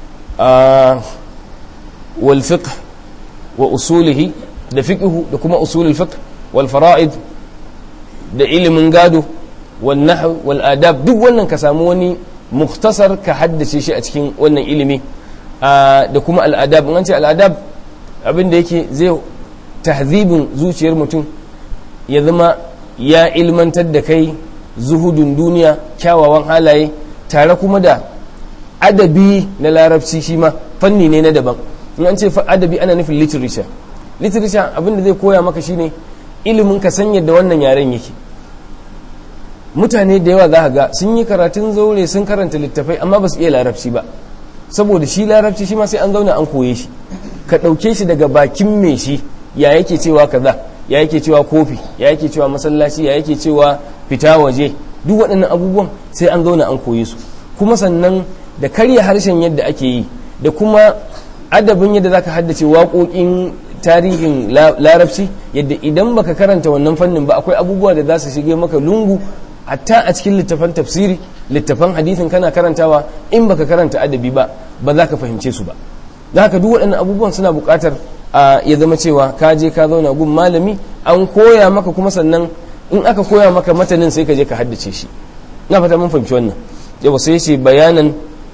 wal fiqh wa usulihi da fiqhu da kuma usulul fiqh wal fara'id da ilimin gado wal nahw wal adab duk wannan ka samu wani mukhtasar ka haddace shi a cikin wannan ilimi da kuma al'adab an ce al'adab abinda yake zai tahzibin zuciyar mutum ya zama ya ilmantar da kai zuhudun duniya kyawawan halaye tare kuma da adabi na larabci shi ma fanni ne na daban in an ce adabi ana nufin literature literature abinda zai koya maka shine ilimin ka san yadda wannan yaren yake mutane da yawa za ga sun yi karatun zaure sun karanta littafai amma ba su iya larabci ba saboda shi larabci shi ma sai an zauna an koye shi ka ɗauke shi daga bakin mai shi ya yake cewa kaza ya yake cewa kofi ya yake cewa masallaci ya yake cewa fita waje duk waɗannan abubuwan sai an zauna an koye su kuma sannan da karya harshen yadda ake yi da kuma adabin yadda zaka haddace waƙoƙin tarihin larabci yadda idan baka karanta wannan fannin ba akwai abubuwa da za su shige maka lungu hatta a cikin littafan tafsiri littafan hadithin kana karantawa in baka karanta adabi ba ba za ka fahimce su ba da haka duk waɗannan abubuwan suna buƙatar ya zama cewa ka je ka zauna gun malami an koya maka kuma sannan in aka koya maka matanin sai ka je ka haddace shi na fata mun fahimci wannan yawa sai ce bayanan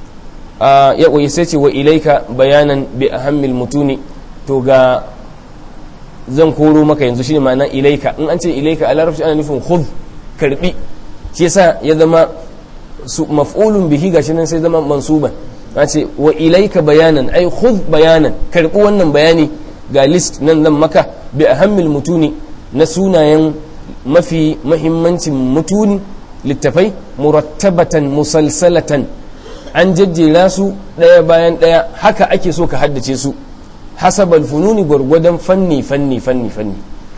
ya koyi sai ce wa ilaika bayanan bi ahammil mutuni to ga zan koro maka yanzu shine ma'ana ilaika in an ce ilaika a larabci ana nufin khudh karbi shi yasa ya zama maf'ulun bihi gashi nan sai zama mansuban a ce wa ilaika bayanan ai khudh bayanan karbi wannan bayani ga list nan zan maka bi ahammil mutuni na sunayen mafi mahimmancin mutuni littafai murattabatan musalsalatan an jejjera su daya bayan daya haka ake so ka haddace su hasabal fununi gwargwadon fanni fanni fanni fanni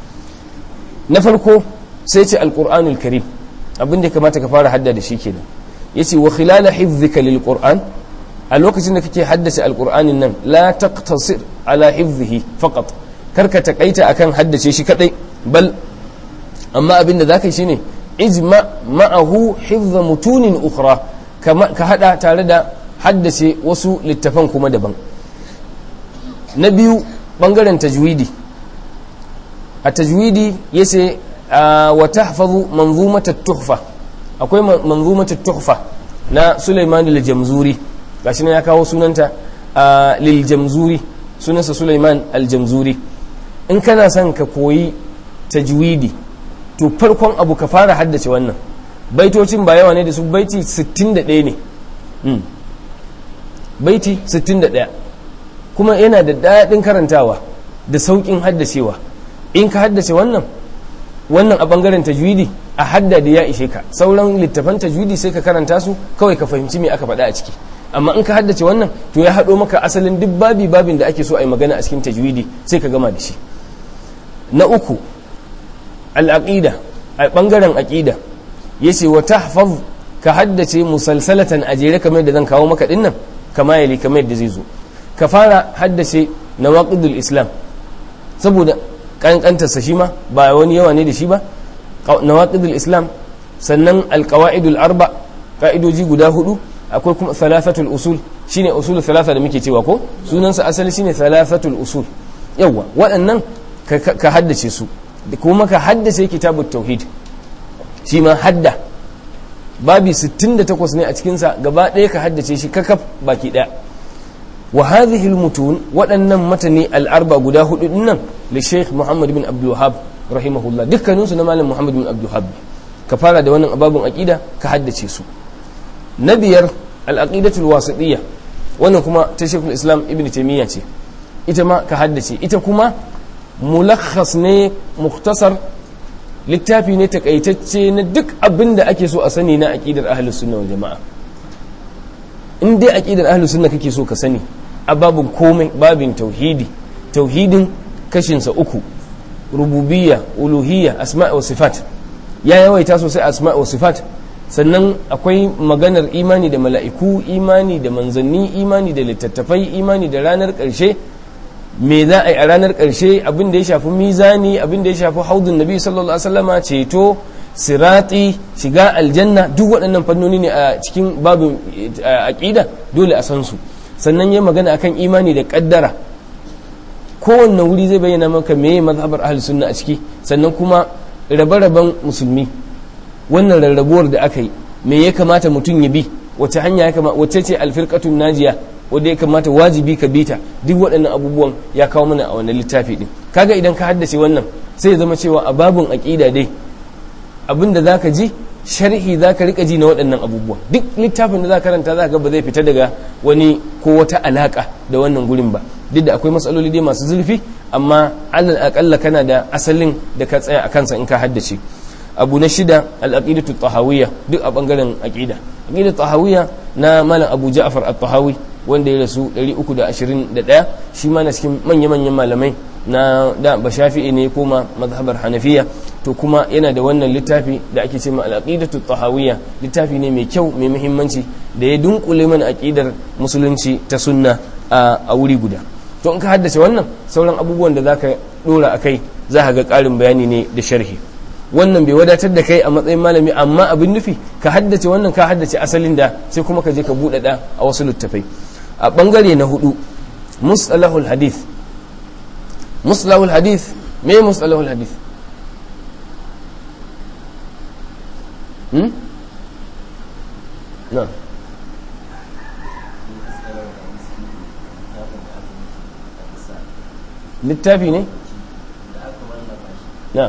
na farko sai ce alqur'anul karim abin da kamata ka fara hadda da shi kenan yace wa khilala hifdhika lilqur'an a lokacin da kake haddace alqur'anin nan la taqtasir ala hifzihi faqat, karka takaita akan haddace shi kadai, bal amma abinda zaka yi shine ijma ma'ahu hifz mutunin ukhra, ka hada tare da haddace wasu littafan kuma daban. Na biyu bangaren tajwidi, a tajwidi yace wa tahfazu manzumat at-tuhfa, akwai manzumat at-tuhfa na Sulaiman al-Jamzuri, gashi ne ya kawo sunanta lil Jamzuri, sunansa Sulaiman al-Jamzuri. In kana son ka koyi tajwidi to farkon abu ka fara haddace wannan. Baitocin ba yawa ne da su, baiti sittin da ɗaya ne, baiti sittin da ɗaya, kuma yana da daɗin karantawa da sauƙin haddacewa. In ka haddace wannan wannan a ɓangaren tajwidi a hadda da ya ishe ka, sauran littafan tajwidi sai ka karanta su kawai ka fahimci me aka faɗa a ciki. Amma in ka haddace wannan to ya haɗo maka asalin duk babi babin da ake so a yi magana a cikin tajwidi sai ka gama da shi. Na uku al'aqida, a ɓangaren aƙida yace wa tahfaz, ka haddace musalsalatan a jere kamar da zan kawo maka dinnan, kama yali kamar yadda zai zo. Ka fara haddace nawaqidul islam, saboda kankantarsa shi ma ba wani yawa ne da shi ba. Nawaqidul islam, sannan alqawaidul arba, ka'idoji guda hudu, akwai kuma thalathatul usul, shine usul thalatha da muke cewa ko sunansa asali shine thalathatul usul. Yawa waɗannan ka haddace su, kuma ka haddace kitabut tauhid, shi ma hadda babi sittin da takwas ne a cikinsa, gaba ɗaya ka haddace shi kakaf baki ɗaya. Wa hadhihi almutun, waɗannan matani al-arba guda hudu dinnan li Sheikh Muhammad bin Abdul Wahhab rahimahullah, dukkanin su na malam Muhammad bin Abdul Wahhab. Ka fara da wannan ababun aqida ka haddace su. Na biyar al-aqidatul wasitiyya, wannan kuma ta Sheikh al-Islam Ibn Taymiyyah ce, ita ma ka haddace. Ita kuma mulakhas ne, mukhtasar, littafi ne takaitacce na duk abin da ake so a sani na aqidar ahlus sunna wal jama'a. In dai aqidar ahlus sunna kake so ka sani a babin komai, babin tauhidi, tauhidin kashinsa uku, rububiyya, uluhiyya, asma' wa sifat, ya yawaita sosai asma' wa sifat. Sannan akwai maganar imani da mala'iku, imani da manzanni, imani da littattafai, imani da ranar ƙarshe, me za a yi a ranar ƙarshe, abin da ya shafi mizani, abin da ya shafi haudun nabi sallallahu alaihi wasallama, ceto, sirati, shiga aljanna, duk waɗannan fannoni ne a cikin babin aqida, dole a san su. Sannan ya magana akan imani da kaddara, kowanne wuri zai bayyana maka meye mazhabar ahlus sunna a ciki. Sannan kuma rabe-raben musulmi, wannan rarrabuwar da aka yi, me ya kamata mutum ya bi, wace hanya ya kamata, wace ce alfirqatun najiya wanda ya kamata wajibi ka bita, duk waɗannan abubuwan ya kawo mana a wannan littafi din. Kaga idan ka haddace wannan sai ya zama cewa a babun aqida dai abinda zaka ji sharhi zaka rika ji na waɗannan abubuwa. Duk littafin da zaka karanta zaka ga ba zai fita daga wani ko wata alaka da wannan gurin ba, duk da akwai matsaloli dai masu zulfi, amma alal aqalla kana da asalin da ka tsaya a kansa in ka haddace. Abu na shida al-aqidatu tahawiyya, duk a bangaren aqida. Aqidatu tahawiyya na malam Abu Ja'far at-Tahawi wanda ya rasu ɗari uku da ashirin da ɗaya, shi ma na cikin manya-manyan malamai na da ba shafi'i ne koma mazhabar hanafiya, to kuma yana da wannan littafi da ake cewa al-aqidatu tahawiyya. Littafi ne mai kyau, mai muhimmanci, da ya dunkule mana aqidar musulunci ta sunna a wuri guda. To in ka haddace wannan, sauran abubuwan da zaka dora akai za ka ga ƙarin bayani ne da sharhi. Wannan bai wadatar da kai a matsayin malami, amma abin nufi ka haddace wannan, ka haddace asalin da sai kuma ka je ka buɗaɗa a wasu littafai. A ɓangare na hudu mustalahul hadith. Mustalahul hadith, me mustalahul hadith? Hmm? Na. Littafi ne? Na.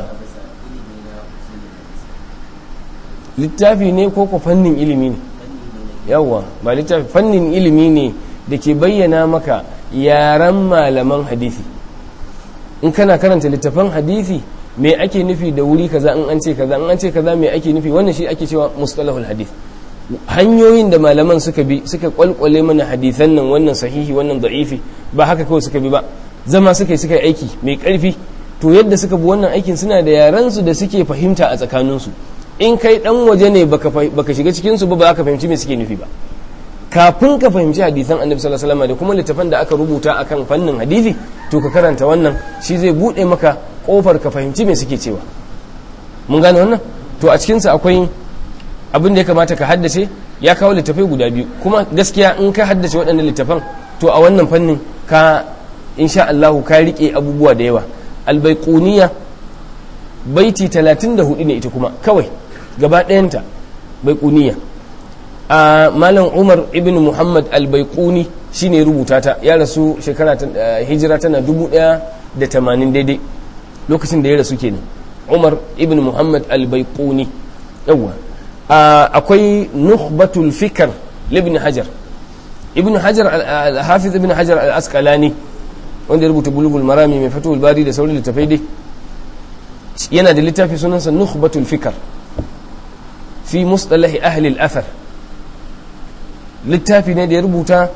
Littafi ne ko ko fannin ilimi ne? Yawwa, ba littafi, fannin ilimi ne da ke bayyana maka yaran malaman hadisi. In kana karanta littafan hadisi, me ake nufi da wuri kaza, in an ce kaza, in an ce kaza me ake nufi, wannan shi ake cewa mustalahul hadith. Hanyoyin da malaman suka bi suka kwalkwale mana hadisan nan, wannan sahihi wannan da'ifi, ba haka kawai suka bi ba, zama suka yi suka yi aiki mai karfi. To yadda suka bi wannan aikin suna da yaran su da suke fahimta a tsakaninsu. In kai dan waje ne baka baka shiga cikin su ba ba ka fahimci me suke nufi ba. kafin ka fahimci hadisan annabi sallallahu alaihi wasallam da kuma littafan da aka rubuta akan fannin hadisi to ka karanta wannan shi zai bude maka kofar ka fahimci me suke cewa. Mun gane wannan? To a cikin sa akwai abin da ya kamata ka haddace, ya kawo littafai guda biyu kuma gaskiya in ka haddace waɗannan littafan to a wannan fannin ka insha Allah ka rike abubuwa da yawa. Al-Baiquniya baiti talatin da hudu ne ita kuma kawai gaba ɗayanta Baiquniya. a malam Umar ibn Muhammad al-Baiquni shine rubuta ta, ya rasu shekara hijira tana dubu ɗaya da tamanin daidai lokacin da ya rasu kenan. Umar ibn Muhammad al-Baiquni. yawa akwai Nukhbatul Fikr ibn Hajar ibn Hajar al-Hafiz ibn Hajar al-Asqalani wanda ya rubuta Bulughul Marami mai Fathul Bari da sauran littafai dai, yana da littafi sunansa Nukhbatul Fikr fi mustalahi ahli al-athar. littafi ne da ya rubuta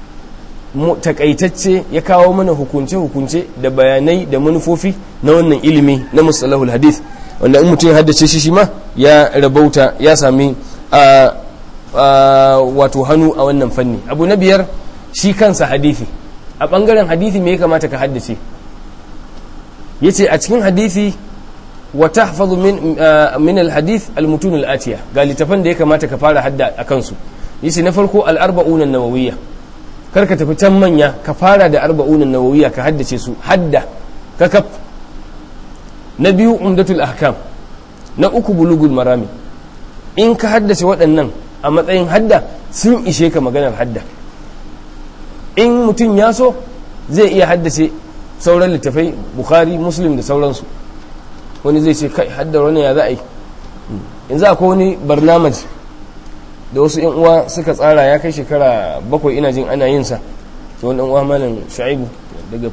takaitacce, ya kawo mana hukunce-hukunce da bayanai da manufofi na wannan ilimi na mustalahul hadith, wanda in mutum ya haddace shi shi ma ya rabauta, ya sami a wato hannu a wannan fanni. Abu na biyar shi kansa hadithi. A bangaren hadithi me ya kamata ka haddace? Yace a cikin hadithi wa tahfazu min min al-hadith al-mutun al-atiya, ga littafan da ya kamata ka fara hadda akan su. Yace na farko al-arba'un an-nawawiyya, karka tafi can manya, ka fara da arba'un an-nawawiyya ka haddace su hadda kakaf. Na biyu umdatul ahkam, na uku bulughul marami. In ka haddace waɗannan a matsayin hadda sun ishe ka maganar hadda. In mutum ya so zai iya haddace sauran littafai, Bukhari, Muslim da sauransu. Wani zai ce kai haddar wani ya za a yi. Yanzu akwai wani barnamaj da wasu yan uwa suka tsara, ya kai shekara bakwai ina jin ana yin sa. To wani uwa malam Shu'aibu daga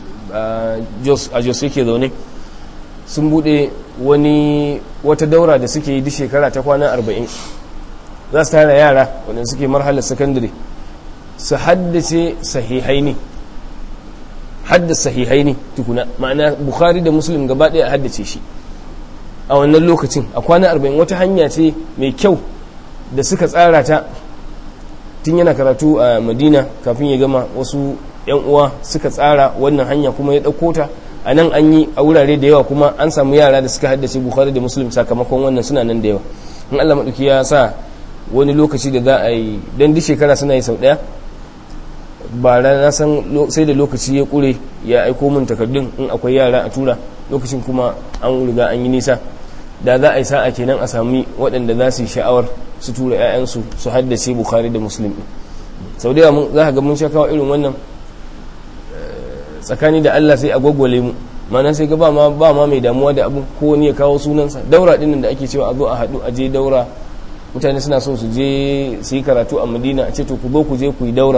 Jos a Jos yake zaune, sun bude wani wata daura da suke yi duk shekara ta kwana arba'in. Za su tara yara wanda suke marhalar sakandare su haddace sahihaini, haddace sahihaini tukuna, ma'ana Bukhari da Muslim gaba ɗaya a haddace shi a wannan lokacin a kwana arba'in. Wata hanya ce mai kyau da suka tsara ta tun yana karatu a Madina kafin ya gama. Wasu yan uwa suka tsara wannan hanya kuma ya ɗauko ta a nan, an yi a wurare da yawa kuma an samu yara da suka haddace Bukhari da Muslim sakamakon wannan, suna nan da yawa. In Allah maɗauki ya sa wani lokaci da za a yi, don duk shekara suna yi sau ɗaya, ba na san sai da lokaci ya ƙure ya aiko min takardun in akwai yara a tura, lokacin kuma an riga an yi nisa. Da za a yi sa'a kenan a sami waɗanda za su yi sha'awar su tura 'ya'yansu su haddace Bukhari da Muslim. Sau da yawa za ka ga mun sha kawo irin wannan, tsakani da Allah sai a gwaggwale mu, mana sai ga ba ma ba ma mai damuwa da abu, ko wani ya kawo sunansa. Daura ɗin da ake cewa a zo a haɗu a je daura, mutane suna so su je su yi karatu a Madina, a ce to ku zo ku je ku yi daura,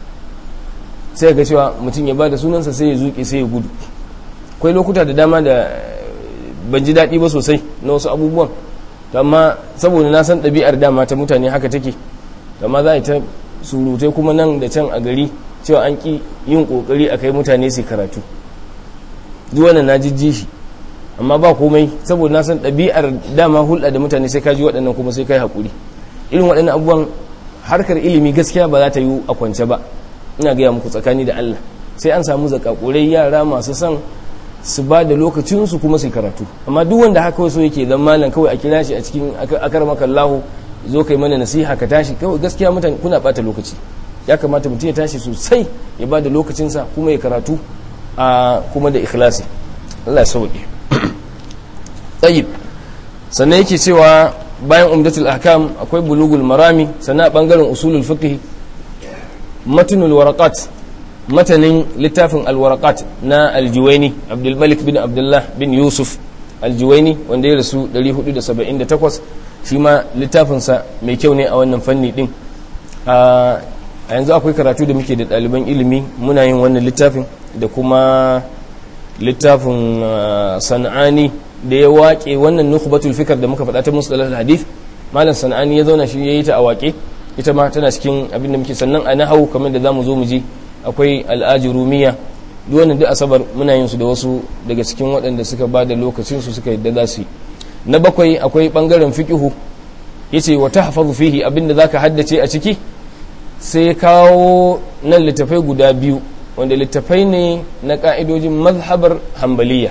sai ga cewa mutum ya ba da sunansa sai ya zuƙe sai ya gudu. Akwai lokuta da dama da ban ji daɗi ba sosai na wasu abubuwan, amma saboda na san ɗabi'ar dama ta mutane haka take, amma za a yi ta surutai kuma nan da can a gari cewa an ƙi yin ƙoƙari a kai mutane su karatu. Duk wannan na jijji shi, amma ba komai saboda na san ɗabi'ar dama hulɗa da mutane sai ka ji waɗannan kuma sai kai haƙuri. Irin waɗannan abubuwan harkar ilimi gaskiya ba za ta yi a kwance ba, ina gaya muku tsakani da Allah, sai an samu zakakurai yara masu son su ba da lokacinsu kuma su karatu. Amma duk wanda haka so yake zan malam kawai a kira shi a cikin akar makallahu zo kai mana nasiha ka tashi, kawai gaskiya mutane kuna bata lokaci. Ya kamata mutum ya tashi sosai ya ba da lokacinsa kuma ya karatu a kuma da ikhlasi. Allah ya sauke. Tayyib, sannan yake cewa bayan umdatul ahkam akwai bulughul marami, sannan a bangaren usulul fiqh matnul waraqat, matanin littafin alwarakat na aljuwaini, abdulmalik bin abdullah bin yusuf aljuwaini wanda ya rasu ɗari hudu da saba'in da takwas. Shi ma littafinsa mai kyau ne a wannan fanni din. A yanzu akwai karatu da muke da ɗaliban ilimi muna yin wannan littafin, da kuma littafin sana'ani da ya waƙe wannan nukhbatul fikr da muka faɗa ta mustalahul hadith. Malam sana'ani ya zauna shi ya yi ta a waƙe, ita ma tana cikin abin da muke. Sannan a nahau kamar da zamu zo mu ji akwai al'ajurumiya, duk wannan duk asabar muna yin su da wasu daga cikin waɗanda suka ba da lokacin su suka yadda za su yi. Na bakwai akwai bangaren fiqhu, yace wa tahfazu fihi, abinda zaka haddace a ciki sai ya kawo nan littafai guda biyu wanda littafai ne na ka'idojin mazhabar hambaliya.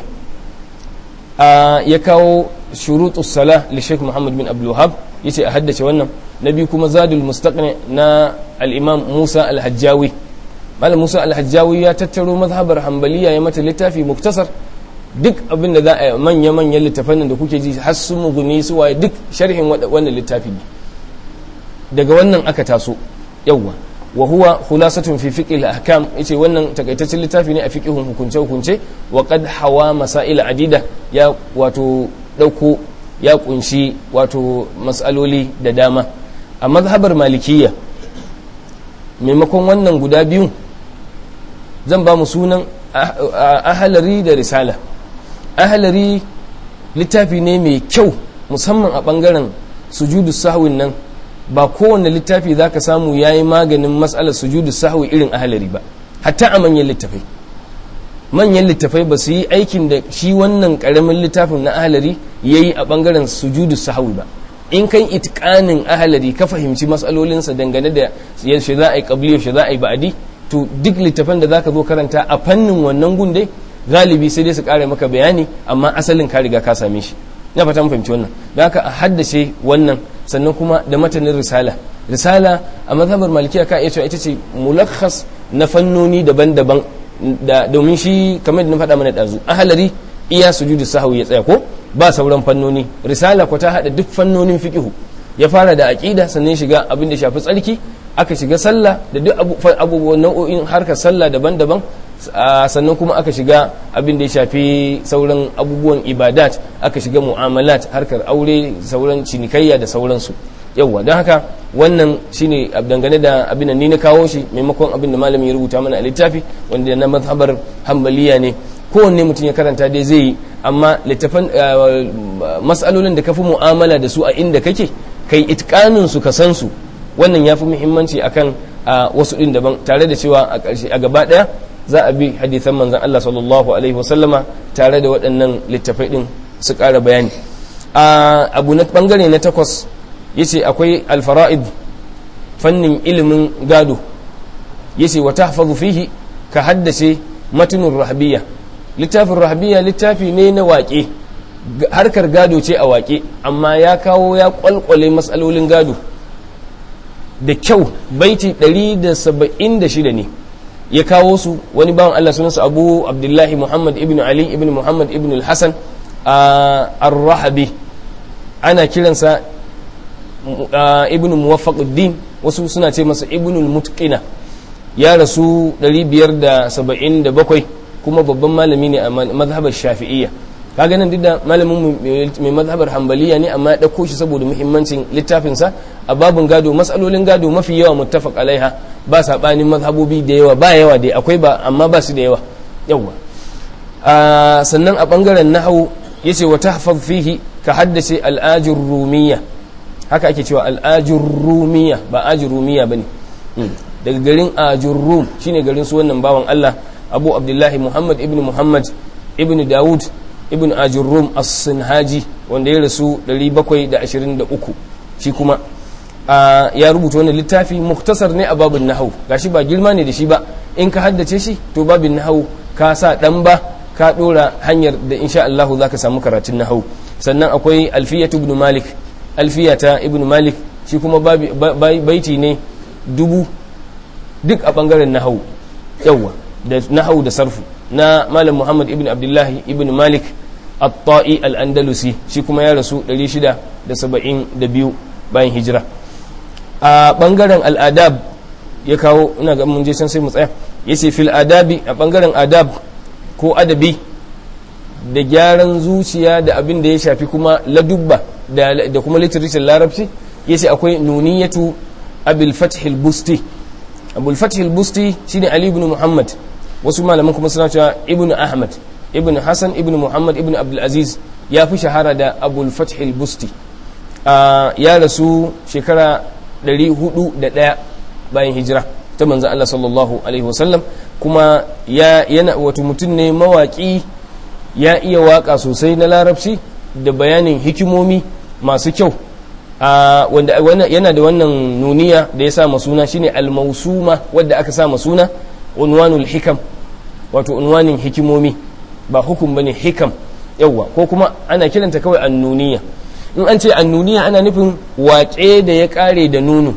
Ya kawo shurutus salah li Sheikh Muhammad bin Abdul Wahhab, yace a haddace wannan. Na biyu kuma zadul mustaqni na al-Imam Musa al-Hajjawi. Malam Musa al-Hajjawi ya tattaro mazhabar hambaliya ya mata littafi muktasar, duk abin da za a manya manyan littafan da kuke ji har su muguni su waye duk sharhin wannan littafi ne. Daga wannan aka taso yawwa wa huwa khulasatun fi fiqh al-ahkam, yace wannan takaitaccen littafi ne a fiqhun hukunce hukunce, wa qad hawa masail adida, ya wato dauko ya kunshi wato mas'aloli da dama. A mazhabar malikiyya maimakon wannan guda biyu zan ba mu sunan ahalari da risala. Ahalari littafi ne mai kyau musamman a bangaren sujudu sahwin nan, ba kowane littafi za ka samu ya yi maganin matsalar sujudu sahwi irin ahalari ba, hatta a manyan littafai. Manyan littafai ba su yi aikin da shi wannan karamin littafin na ahalari ya yi a bangaren sujudu sahwi ba. In kai itikanin ahalari ka fahimci matsalolinsa dangane da yaushe za a yi qabli yaushe za a yi ba'adi, to duk littafan da za ka zo karanta a fannin wannan gundai galibi sai dai su kare maka bayani, amma asalin ka riga ka same shi. na fata mun fahimci wannan. da haka a haddace wannan, sannan kuma da matanin risala. Risala a mazhabar malikiya ka iya cewa ita ce mulakhas na fannoni daban-daban, da domin shi kamar da na faɗa mana ɗazu ahalari iya sujudu sahwi ya tsaya ko ba sauran fannoni. Risala ko ta haɗa duk fannonin fiqihu, ya fara da aqida sannan shiga abin da shafi tsarki, aka shiga sallah da duk abubuwan nau'o'in harkar sallah daban-daban, sannan kuma aka shiga abin da ya shafi sauran abubuwan ibadat, aka shiga mu'amalat, harkar aure, sauran cinikayya da sauransu. yawwa don haka wannan shine dangane da abin da ni na kawo shi maimakon abin da malami ya rubuta mana a littafi wanda na mazhabar hanbaliya ne. kowanne mutum ya karanta dai zai yi, amma littafan mas'alolin da ka fi mu'amala da su a inda kake kai itqanin su ka san su, wannan ya fi muhimmanci akan wasu din daban, tare da cewa a ƙarshe a gaba ɗaya za a bi hadisan manzon Allah sallallahu alaihi wasallama tare da waɗannan littafai din su ƙara bayani. Abu na bangare na takwas yace akwai alfara'id, fannin ilimin gado. yace wa tahfazu fihi, ka haddace matnur rahabiyya. littafin rahabiyya littafi ne na waƙe, harkar gado ce a waƙe, amma ya kawo ya kwalkwale matsalolin gado da kyau. baiti ɗari da saba'in da shida ne ya kawo su. wani bawan Allah sunansa Abu Abdullahi Muhammad ibn Ali ibn Muhammad ibn al-Hasan ar-Rahabi, ana kiransa ibn Muwaffaquddin, wasu suna ce masa ibn al-Mutqina. ya rasu ɗari biyar da saba'in da bakwai, kuma babban malami ne a mazhabar Shafi'iyya. kaga nan duk da malamin mai mazhabar Hanbaliya ne, amma ya dauko shi saboda muhimmancin littafinsa a babun gado. matsalolin gado mafi yawa muttafaq alaiha, ba sabanin mazhabobi da yawa, ba yawa dai akwai ba, amma ba su da yawa yawa. sannan a bangaren nahwu yace wa tahfaz fihi, ka haddace al-ajur rumiyya. haka ake cewa al-ajur rumiyya, ba ajur rumiyya bane. daga garin ajurrum shine garin su wannan bawan Allah Abu Abdullahi Muhammad ibn Muhammad ibn Dawud ibn ajurrum as-Sinhaji, wanda ya rasu ɗari bakwai da ashirin da uku. shi kuma ya rubuta wannan littafi muktasar ne a babin nahwu, gashi ba girma ne da shi ba, in ka haddace shi to babin nahwu ka sa dan ba ka dora hanyar da insha Allah zaka samu karatun nahwu. sannan akwai alfiyatu ibn Malik, alfiyata ibn Malik, shi kuma baiti ne dubu duk a bangaren nahwu yawa da nahwu da sarfu, na malam Muhammad ibn Abdullahi ibn Malik at-Ta'i al-Andalusi, shi kuma ya rasu ɗari shida da saba'in da biyu bayan hijira. a bangaren al'adab ya kawo, ina ga mun je can sai mu tsaya. yace fil adabi, a bangaren adab ko adabi da gyaran zuciya da abin da ya shafi kuma ladubba da kuma literature larabci, yace akwai nuniyatu abul fath al-busti. abul fath al-busti shine Ali ibn Muhammad, wasu malaman kuma suna cewa ibn Ahmad ibn Hassan ibn Muhammad ibn Abdul Aziz, ya fi shahara da abul fath al-busti. ya rasu shekara ɗari hudu da ɗaya bayan hijira ta manzon Allah sallallahu alaihi wasallam, kuma ya yana wato mutum ne mawaki, ya iya waka sosai na larabci da bayanin hikimomi masu kyau wanda yana da wannan nuniya da ya sa suna shine al-mausuma wadda aka sa suna unwanul hikam, wato unwanin hikimomi, ba hukum bane hikam yawa, ko kuma ana kiranta kawai annuniya. in an ce annuniya ana nufin waƙe da ya ƙare da nunu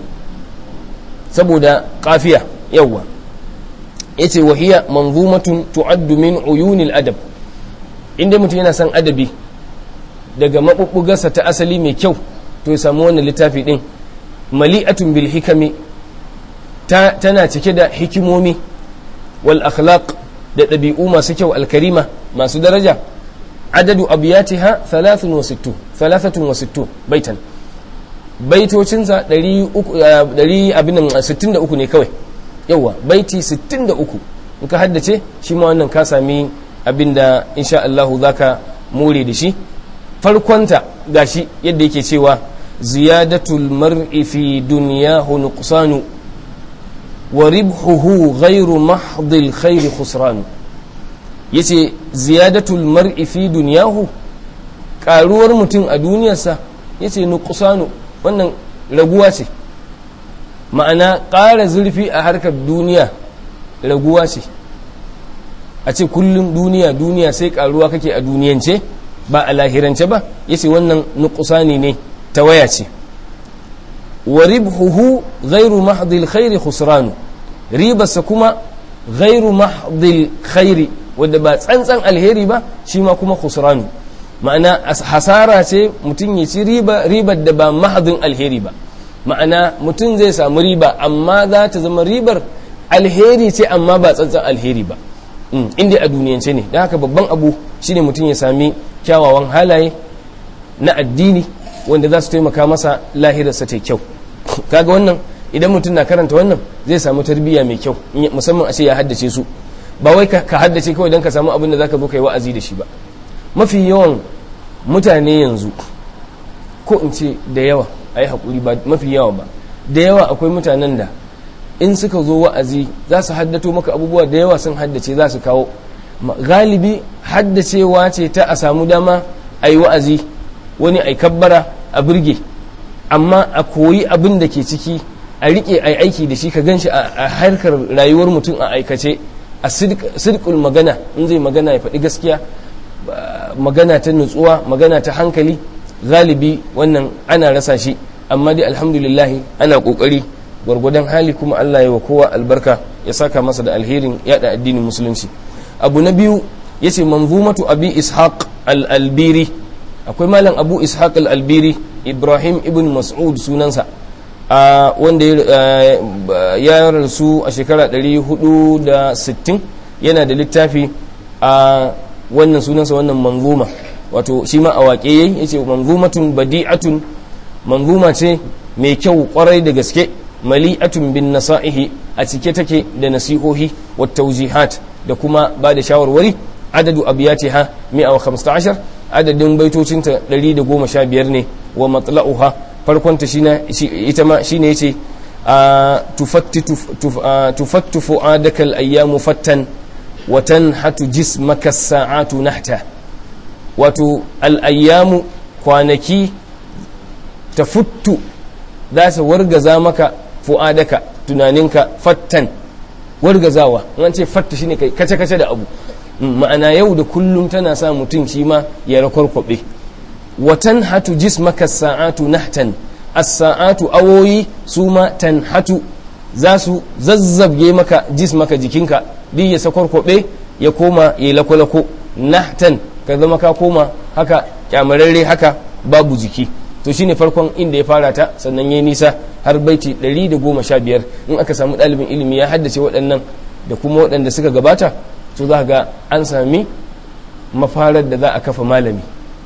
saboda kafiya yawa. yace wahiya manzumatun tu'addu min uyunil adab, inda mutum yana son adabi daga mabubbugarsa ta asali mai kyau to ya samu wannan littafi din. mali'atun bil hikami, ta tana cike da hikimomi, wal akhlaq da ɗabi'u masu kyau, alkarima masu daraja. adadu abiyatiha thalathun wa sittun thalathatun wa sittun baitan, baitocinsa ɗari abin sittin da uku ne kawai yawa, baiti sittin da uku in ka haddace shi ma wannan ka sami abinda insha Allah zaka more da shi. farkonta gashi yadda yake cewa ziyadatul mar'i fi dunyahu nuqsanu wa ribhuhu ghayru mahdhil khairi khusran. yace ziyadatul mar'i fi dunyahu, karuwar mutum a duniyarsa, yace nuqsanu, wannan raguwa ce, ma'ana ƙara zurfi a harkar duniya raguwa ce. a ce kullum duniya duniya sai karuwa kake a duniyance ba a lahirance ba, yace wannan nuqsani ne, tawaya ce. wa ribhuhu ghairu mahdhil khairi khusran, ribarsa kuma ghairu mahdhil khairi, wanda ba tsantsan alheri ba, shi ma kuma khusranu, ma'ana hasara ce mutum ya ci riba ribar da ba mahdhin alheri ba, ma'ana mutum zai samu riba amma za ta zama ribar alheri ce amma ba tsantsan alheri ba, inda a duniyance ne. don haka babban abu shine mutum ya sami kyawawan halaye na addini wanda za su taimaka masa lahirarsa ta kyau. kaga wannan idan mutum na karanta wannan zai samu tarbiyya mai kyau, musamman a ce ya haddace su, ba wai ka haddace kawai don ka samu abin da zaka zo kai wa'azi da shi ba. mafi yawan mutane yanzu, ko in ce da yawa, ai hakuri, ba mafi yawa ba, da yawa akwai mutanen da in suka zo wa'azi za su haddato maka abubuwa da yawa, sun haddace za su kawo. galibi haddacewa ce ta a samu dama a yi wa'azi, wani a kabbara a birge, amma a koyi abin da ke ciki, a riƙe a aiki da shi, ka gan shi a harkar rayuwar mutum a aikace, a sirkul magana, in zai magana ya faɗi gaskiya, magana ta nutsuwa, magana ta hankali. galibi wannan ana rasa shi, amma dai alhamdulillahi ana ƙoƙari gwargwadon hali, kuma Allah ya wa kowa albarka, ya saka masa da alherin yada addinin musulunci. abu na biyu yace manzumatu abi ishaq al-albiri, akwai malam abu ishaq al-albiri, ibrahim ibn mas'ud sunansa, wanda ya rasu a shekara ɗari hudu da sittin. yana da littafi a wannan sunansa, wannan manzuma, wato shi ma a waƙe yayi, yace manzumatun badi'atun, manzuma ce mai kyau kwarai da gaske, mali'atun bin nasa'ihi, a cike take da nasihohi wa tawjihat, da kuma ba da shawarwari. adadu abiyatiha mi'a wa khamsata ashar, adadin baitocinta ɗari da goma sha biyar ne. wa matla'uha, farkonta shine ita ma shine yace tufattu tufattu fu'adaka al-ayyamu fattan wa tanhatu jismaka as-sa'atu nahta. wato al-ayyamu, kwanaki, tafuttu, za su wargaza maka fu'adaka, tunaninka, fattan, wargazawa. an ce fatta shine kai kace kace da abu, ma'ana yau da kullum tana sa mutum shi ma ya rakwarkwabe. watan hatu jismaka sa'atu nahtan, as-sa'atu awoyi su ma tanhatu, za su zazzabge maka jismaka jikinka, duk ya sakwarkwabe, ya koma ya lakwalako, nahtan, ka zama ka koma haka kyamararre, haka babu jiki. to shine farkon inda ya fara ta, sannan yayi nisa har baiti ɗari da goma sha biyar. in aka samu ɗalibin ilimi ya haddace waɗannan da kuma waɗanda suka gabata, to za ga an sami mafarar da za a kafa malami.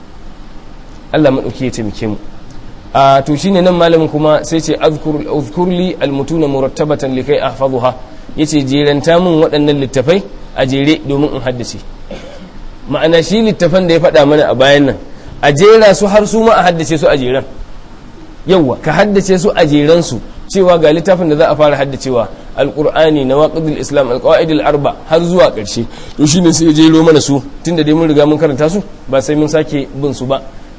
Allah maɗauki ya taimake mu. a to shine nan malamin kuma sai ce azkur li almutuna murattabatan likai ahfazuha, yace jeranta mun waɗannan littafai a jere domin in haddace. ma'ana shi littafan da ya faɗa mana a bayan nan a jera su har su ma a haddace su a jeran. yawwa ka haddace su a jeran su, cewa ga littafin da za a fara haddacewa alqur'ani, nawaqidul islam, alqawaidul arba, har zuwa ƙarshe. to shine sai ya jero mana su, tunda dai mun riga mun karanta su, ba sai mun sake bin su ba.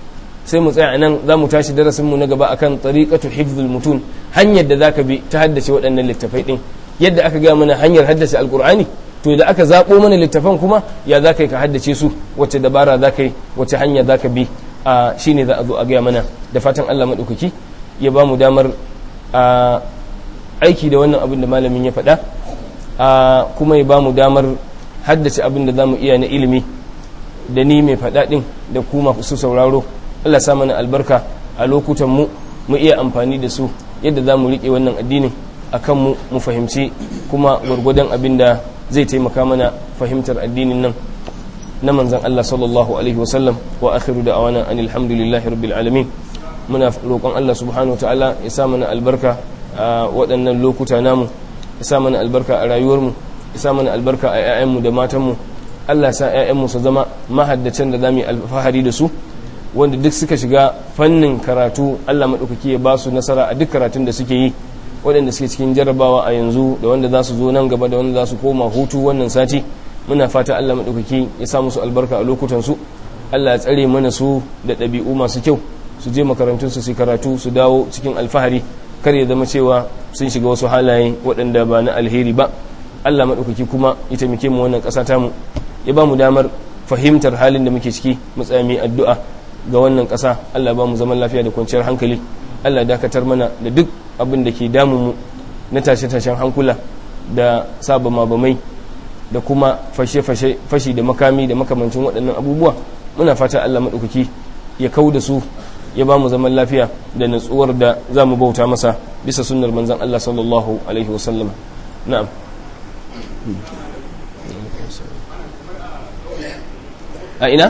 sai mu tsaya nan za mu tashi darasin mu na gaba akan tariqatu hifzul mutun, hanyar da zaka bi ta haddace waɗannan littafai din. Yadda aka ga mana hanyar haddace alqur'ani, to da aka zabo mana littafan kuma ya zaka yi ka haddace su, wacce dabara zaka yi, wacce hanya zaka bi, a shine za a zo a ga mana. Da fatan Allah madaukaki ya ba mu damar a aiki da wannan abin da malamin ya faɗa, a kuma ya ba mu damar haddace abin da zamu iya na ilimi, da ni mai faɗa din da kuma su sauraro. Allah sa mana albarka a lokutan mu mu iya amfani da su yadda za mu riƙe wannan addinin a kanmu mu fahimci kuma gwargwadon abin da zai taimaka mana fahimtar addinin nan na manzan Allah sallallahu alaihi wasallam. Wa akhiru da'awana anil hamdulillahi rabbil alamin. Muna roƙon Allah subhanahu wa ta'ala ya sa mana albarka a waɗannan lokuta namu, ya sa mana albarka a rayuwarmu, ya sa mana albarka a 'ya'yanmu da matanmu. Allah sa 'ya'yanmu su zama mahaddacin da za mu yi alfahari da su, wanda duk suka shiga fannin karatu Allah maɗaukaki ya ba su nasara a duk karatun da suke yi, waɗanda suke cikin jarrabawa a yanzu da wanda za su zo nan gaba da wanda za su koma hutu wannan sati. Muna fata Allah maɗaukaki ya sa musu albarka a lokutansu. Allah ya tsare mana su da ɗabi'u masu kyau, su je makarantunsu su karatu su dawo cikin alfahari, kar ya zama cewa sun shiga wasu halaye waɗanda ba na alheri ba. Allah maɗaukaki kuma ya taimake mu wannan ƙasa tamu, ya ba mu damar fahimtar halin da muke ciki, mu tsaya mu addu'a ga wannan ƙasa. Allah ba mu zaman lafiya da kwanciyar hankali. Allah dakatar mana da duk abin da ke damu mu na tashe-tashen hankula da saba mabamai da kuma fashe-fashe fashi da makami da makamancin waɗannan abubuwa. Muna fata Allah maɗaukaki ya kau da su, ya ba mu zaman lafiya da natsuwar da za mu bauta masa bisa sunnar manzon Allah sallallahu alaihi wasallam. Na'am. A ina?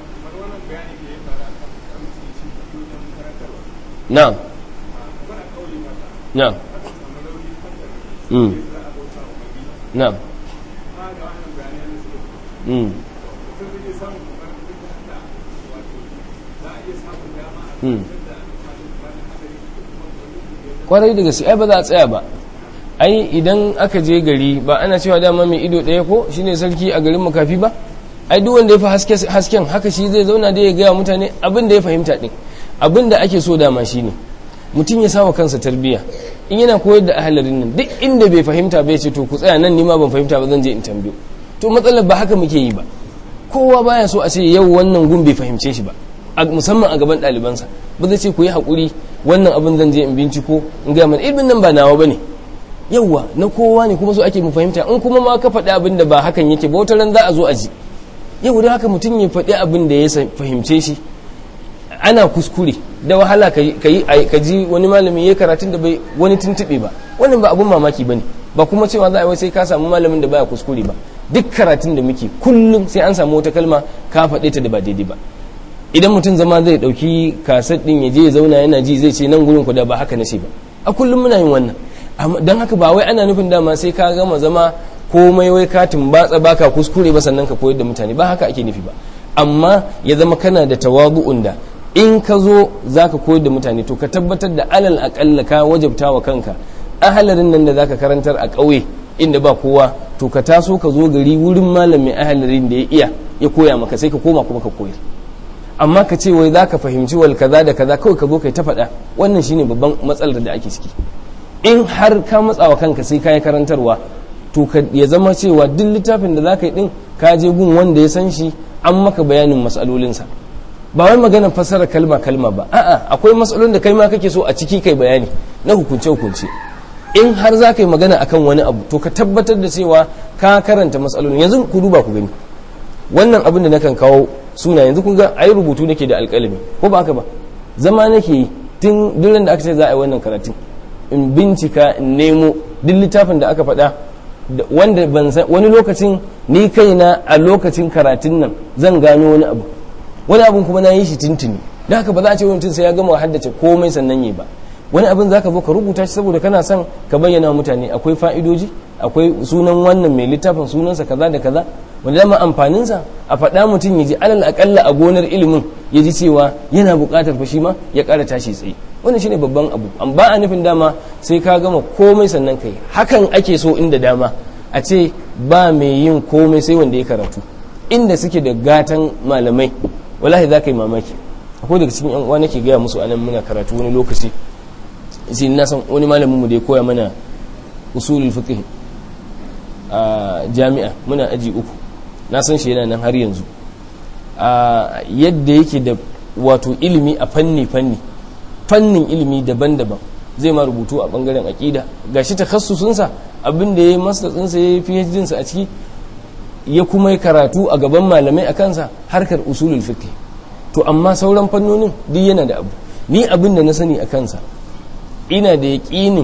Na'am. Na'am. Mm. Na'am. Mm. Mm. Kwarai da gaske ai ba za a tsaya ba. Ai idan aka je gari ba ana cewa dama mai ido ɗaya ko shine sarki a garin makafi ba? Ai duk wanda ya fi hasken haka shi zai zauna da ya gaya mutane abin da ya fahimta din. Abin da ake so dama shi ne mutum ya sawa kansa tarbiyya. In yana koyar da ahalarin nan duk inda bai fahimta bai ce to ku tsaya nan nima ban fahimta ba zan je in tambayo. To matsalar ba haka muke yi ba. Kowa baya so a ce yau wannan gun bai fahimce shi ba, musamman a gaban ɗalibansa. Ba zai ce ku yi haƙuri wannan abin zan je in binciko in gaya mana ilimin nan ba nawa ba ne, yauwa na kowa ne kuma so ake mu fahimta. In kuma ma ka faɗi abin da ba hakan yake ba wata ran za a zo a ji. Yau da haka mutum ya faɗi abin da ya fahimce shi. Ana kuskure da wahala ka ji wani malami ya karatun da bai wani tuntuɓe ba, wannan ba abun mamaki ba ne, ba kuma cewa za a yi sai ka samu malamin da baya kuskure ba. Duk karatun da muke kullum sai an samu wata kalma ka faɗe ta da ba daidai ba. Idan mutum zama zai ɗauki kaset ɗin ya je ya zauna yana ji zai ce nan gurin ku da ba haka na ce ba. A kullum muna yin wannan, don haka ba wai ana nufin dama sai ka gama zama komai wai ka tumbatsa baka kuskure ba sannan ka koyar da mutane, ba haka ake nufi ba. Amma ya zama kana da tawadu'un da in ka zo za ka koyar da mutane to ka tabbatar da alal aƙalla ka wajabta wa kanka ahalarin nan da za ka karantar a ƙauye inda ba kowa, to ka taso ka zo gari wurin malamin ahalarin da ya iya ya koya maka, sai ka koma kuma ka koyar. Amma ka ce wai za ka fahimci wal kaza da kaza kawai ka zo kai ta faɗa, wannan shine babban matsalar da ake ciki. In har ka matsawa kanka sai ka yi karantarwa to ya zama cewa duk littafin da za ka yi din ka je gun wanda ya san shi an maka bayanin matsalolinsa. Ba wai magana fassara kalma kalma ba, a'a akwai matsalolin da kai ma kake so a ciki kai bayani na hukunce hukunce. In har za ka yi magana akan wani abu to ka tabbatar da cewa ka karanta matsalolin. Yanzu ku duba ku gani wannan abin da nakan kawo suna, yanzu kun ga ai rubutu nake da alƙalami ko ba haka ba, zama nake yi tun duk da aka ce za a yi wannan karatun in bincika in nemo duk littafin da aka faɗa wanda ban san, wani lokacin ni kaina a lokacin karatun nan zan gano wani abu, wani abun kuma na yi shi tuntuni, da haka ba za a ce mutum sai ya gama haddace komai sannan yi ba. Wani abin za ka zo ka rubuta shi saboda kana son ka bayyana mutane akwai fa'idoji, akwai sunan wannan mai littafin sunansa kaza da kaza, wanda dama amfaninsa a faɗa mutum ya ji alal aƙalla a gonar ilimin ya ji cewa yana buƙatar fa shi ma ya ƙara tashi tsaye. Wannan shine babban abu, an ba a nufin dama sai ka gama komai sannan kai. Hakan ake so inda dama a ce ba mai yin komai sai wanda ya karatu. Inda suke da gatan malamai wallahi za ka yi mamaki. akwai daga cikin yan uwa nake gaya musu anan muna karatu wani lokaci sai na san wani malamin mu da ya koya mana usulul fiqh a jami'a muna aji uku na san shi yana nan har yanzu a yadda yake da wato ilimi a fanni fanni fannin ilimi daban-daban zai ma rubutu a bangaren aqida gashi takhassusun sa abinda yayi master din sa yayi PhD sa a ciki ya kuma yi karatu a gaban malamai a kansa harkar usulul fiqh to amma sauran fannonin duk yana da abu ni abin da na sani a kansa ina da yaqinin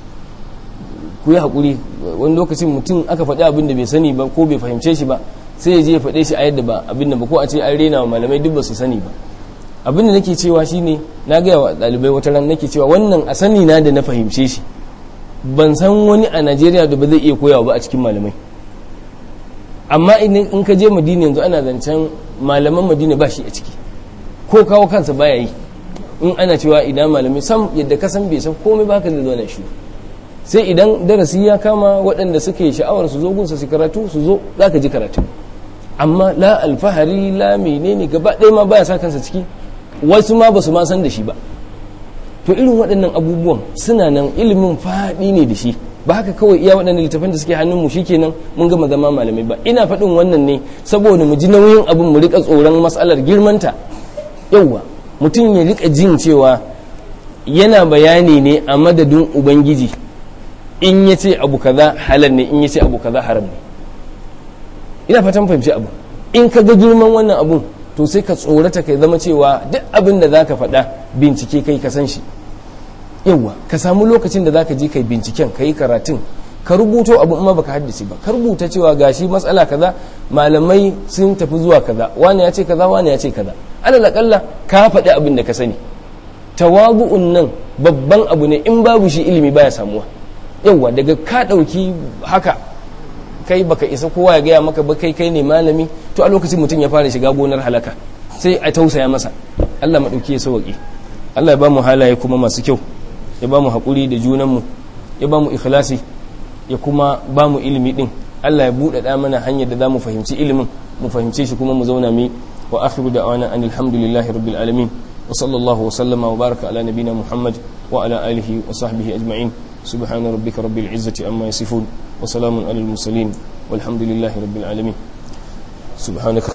ku yi hakuri wani lokacin mutum aka faɗi abin da bai sani ba ko bai fahimce shi ba sai ya je ya faɗe shi a yadda ba abin da ba ko a ce an rena wa malamai duk ba su sani ba abin da nake cewa shine na gaya wa ɗalibai wata ran nake cewa wannan a sani na da na fahimce shi ban san wani a Najeriya da ba zai iya koyawa ba a cikin malamai amma in ka je Madina yanzu ana zancen malaman Madina ba shi a ciki ko kawo kansa baya yi in ana cewa idan malamai sam yadda ka san bai san komai ba ka zai zo na shi sai idan darasi ya kama waɗanda suke sha'awar su zo gunsa su karatu su zo za ka ji karatu amma la alfahari la menene gaba ɗaya ma baya sa kansa ciki wasu ma ba su ma san da shi ba to irin waɗannan abubuwan suna nan ilimin faɗi ne da shi ba haka kawai iya waɗannan littafin da suke hannun mu shikenan mun gama zama malamai ba ina faɗin wannan ne saboda mu ji nauyin abin mu rika tsoron matsalar girmanta yauwa mutum ya rika jin cewa yana bayani ne a madadin ubangiji in ya ce abu kaza halal ne in ya ce abu kaza haram ne ina fatan fahimci abu in ka ga girman wannan abun to sai ka tsorata kai zama cewa duk abin da zaka faɗa bincike kai ka san shi yawa ka samu lokacin da zaka je kai binciken kai karatun ka rubuto abu amma baka haddace ba ka rubuta cewa gashi matsala kaza malamai sun tafi zuwa kaza wani ya ce kaza wani ya ce kaza alal akalla ka faɗi abin da ka sani tawagu'un nan babban abu ne in babu shi ilimi baya samuwa yawa daga ka ɗauki haka kai baka isa kowa ya gaya maka ba kai kai ne malami to a lokacin mutum ya fara shiga gonar halaka sai a tausaya masa Allah maɗauki ya sauƙi Allah ya ba mu halaye kuma masu kyau ya ba mu haƙuri da junanmu ya ba mu ikhlasi ya kuma ba mu ilimi ɗin Allah ya buɗaɗa mana hanyar da za mu fahimci ilimin mu fahimce shi kuma mu zauna mi wa akhiru da'wana anil hamdulillahi rabbil alamin wa sallallahu wa sallama wa baraka ala nabina Muhammad wa ala alihi wa sahbihi ajma'in subhana rabbika rabbil izzati amma yasifun wa salamun alal mursalin walhamdulillahi rabbil alamin subhanaka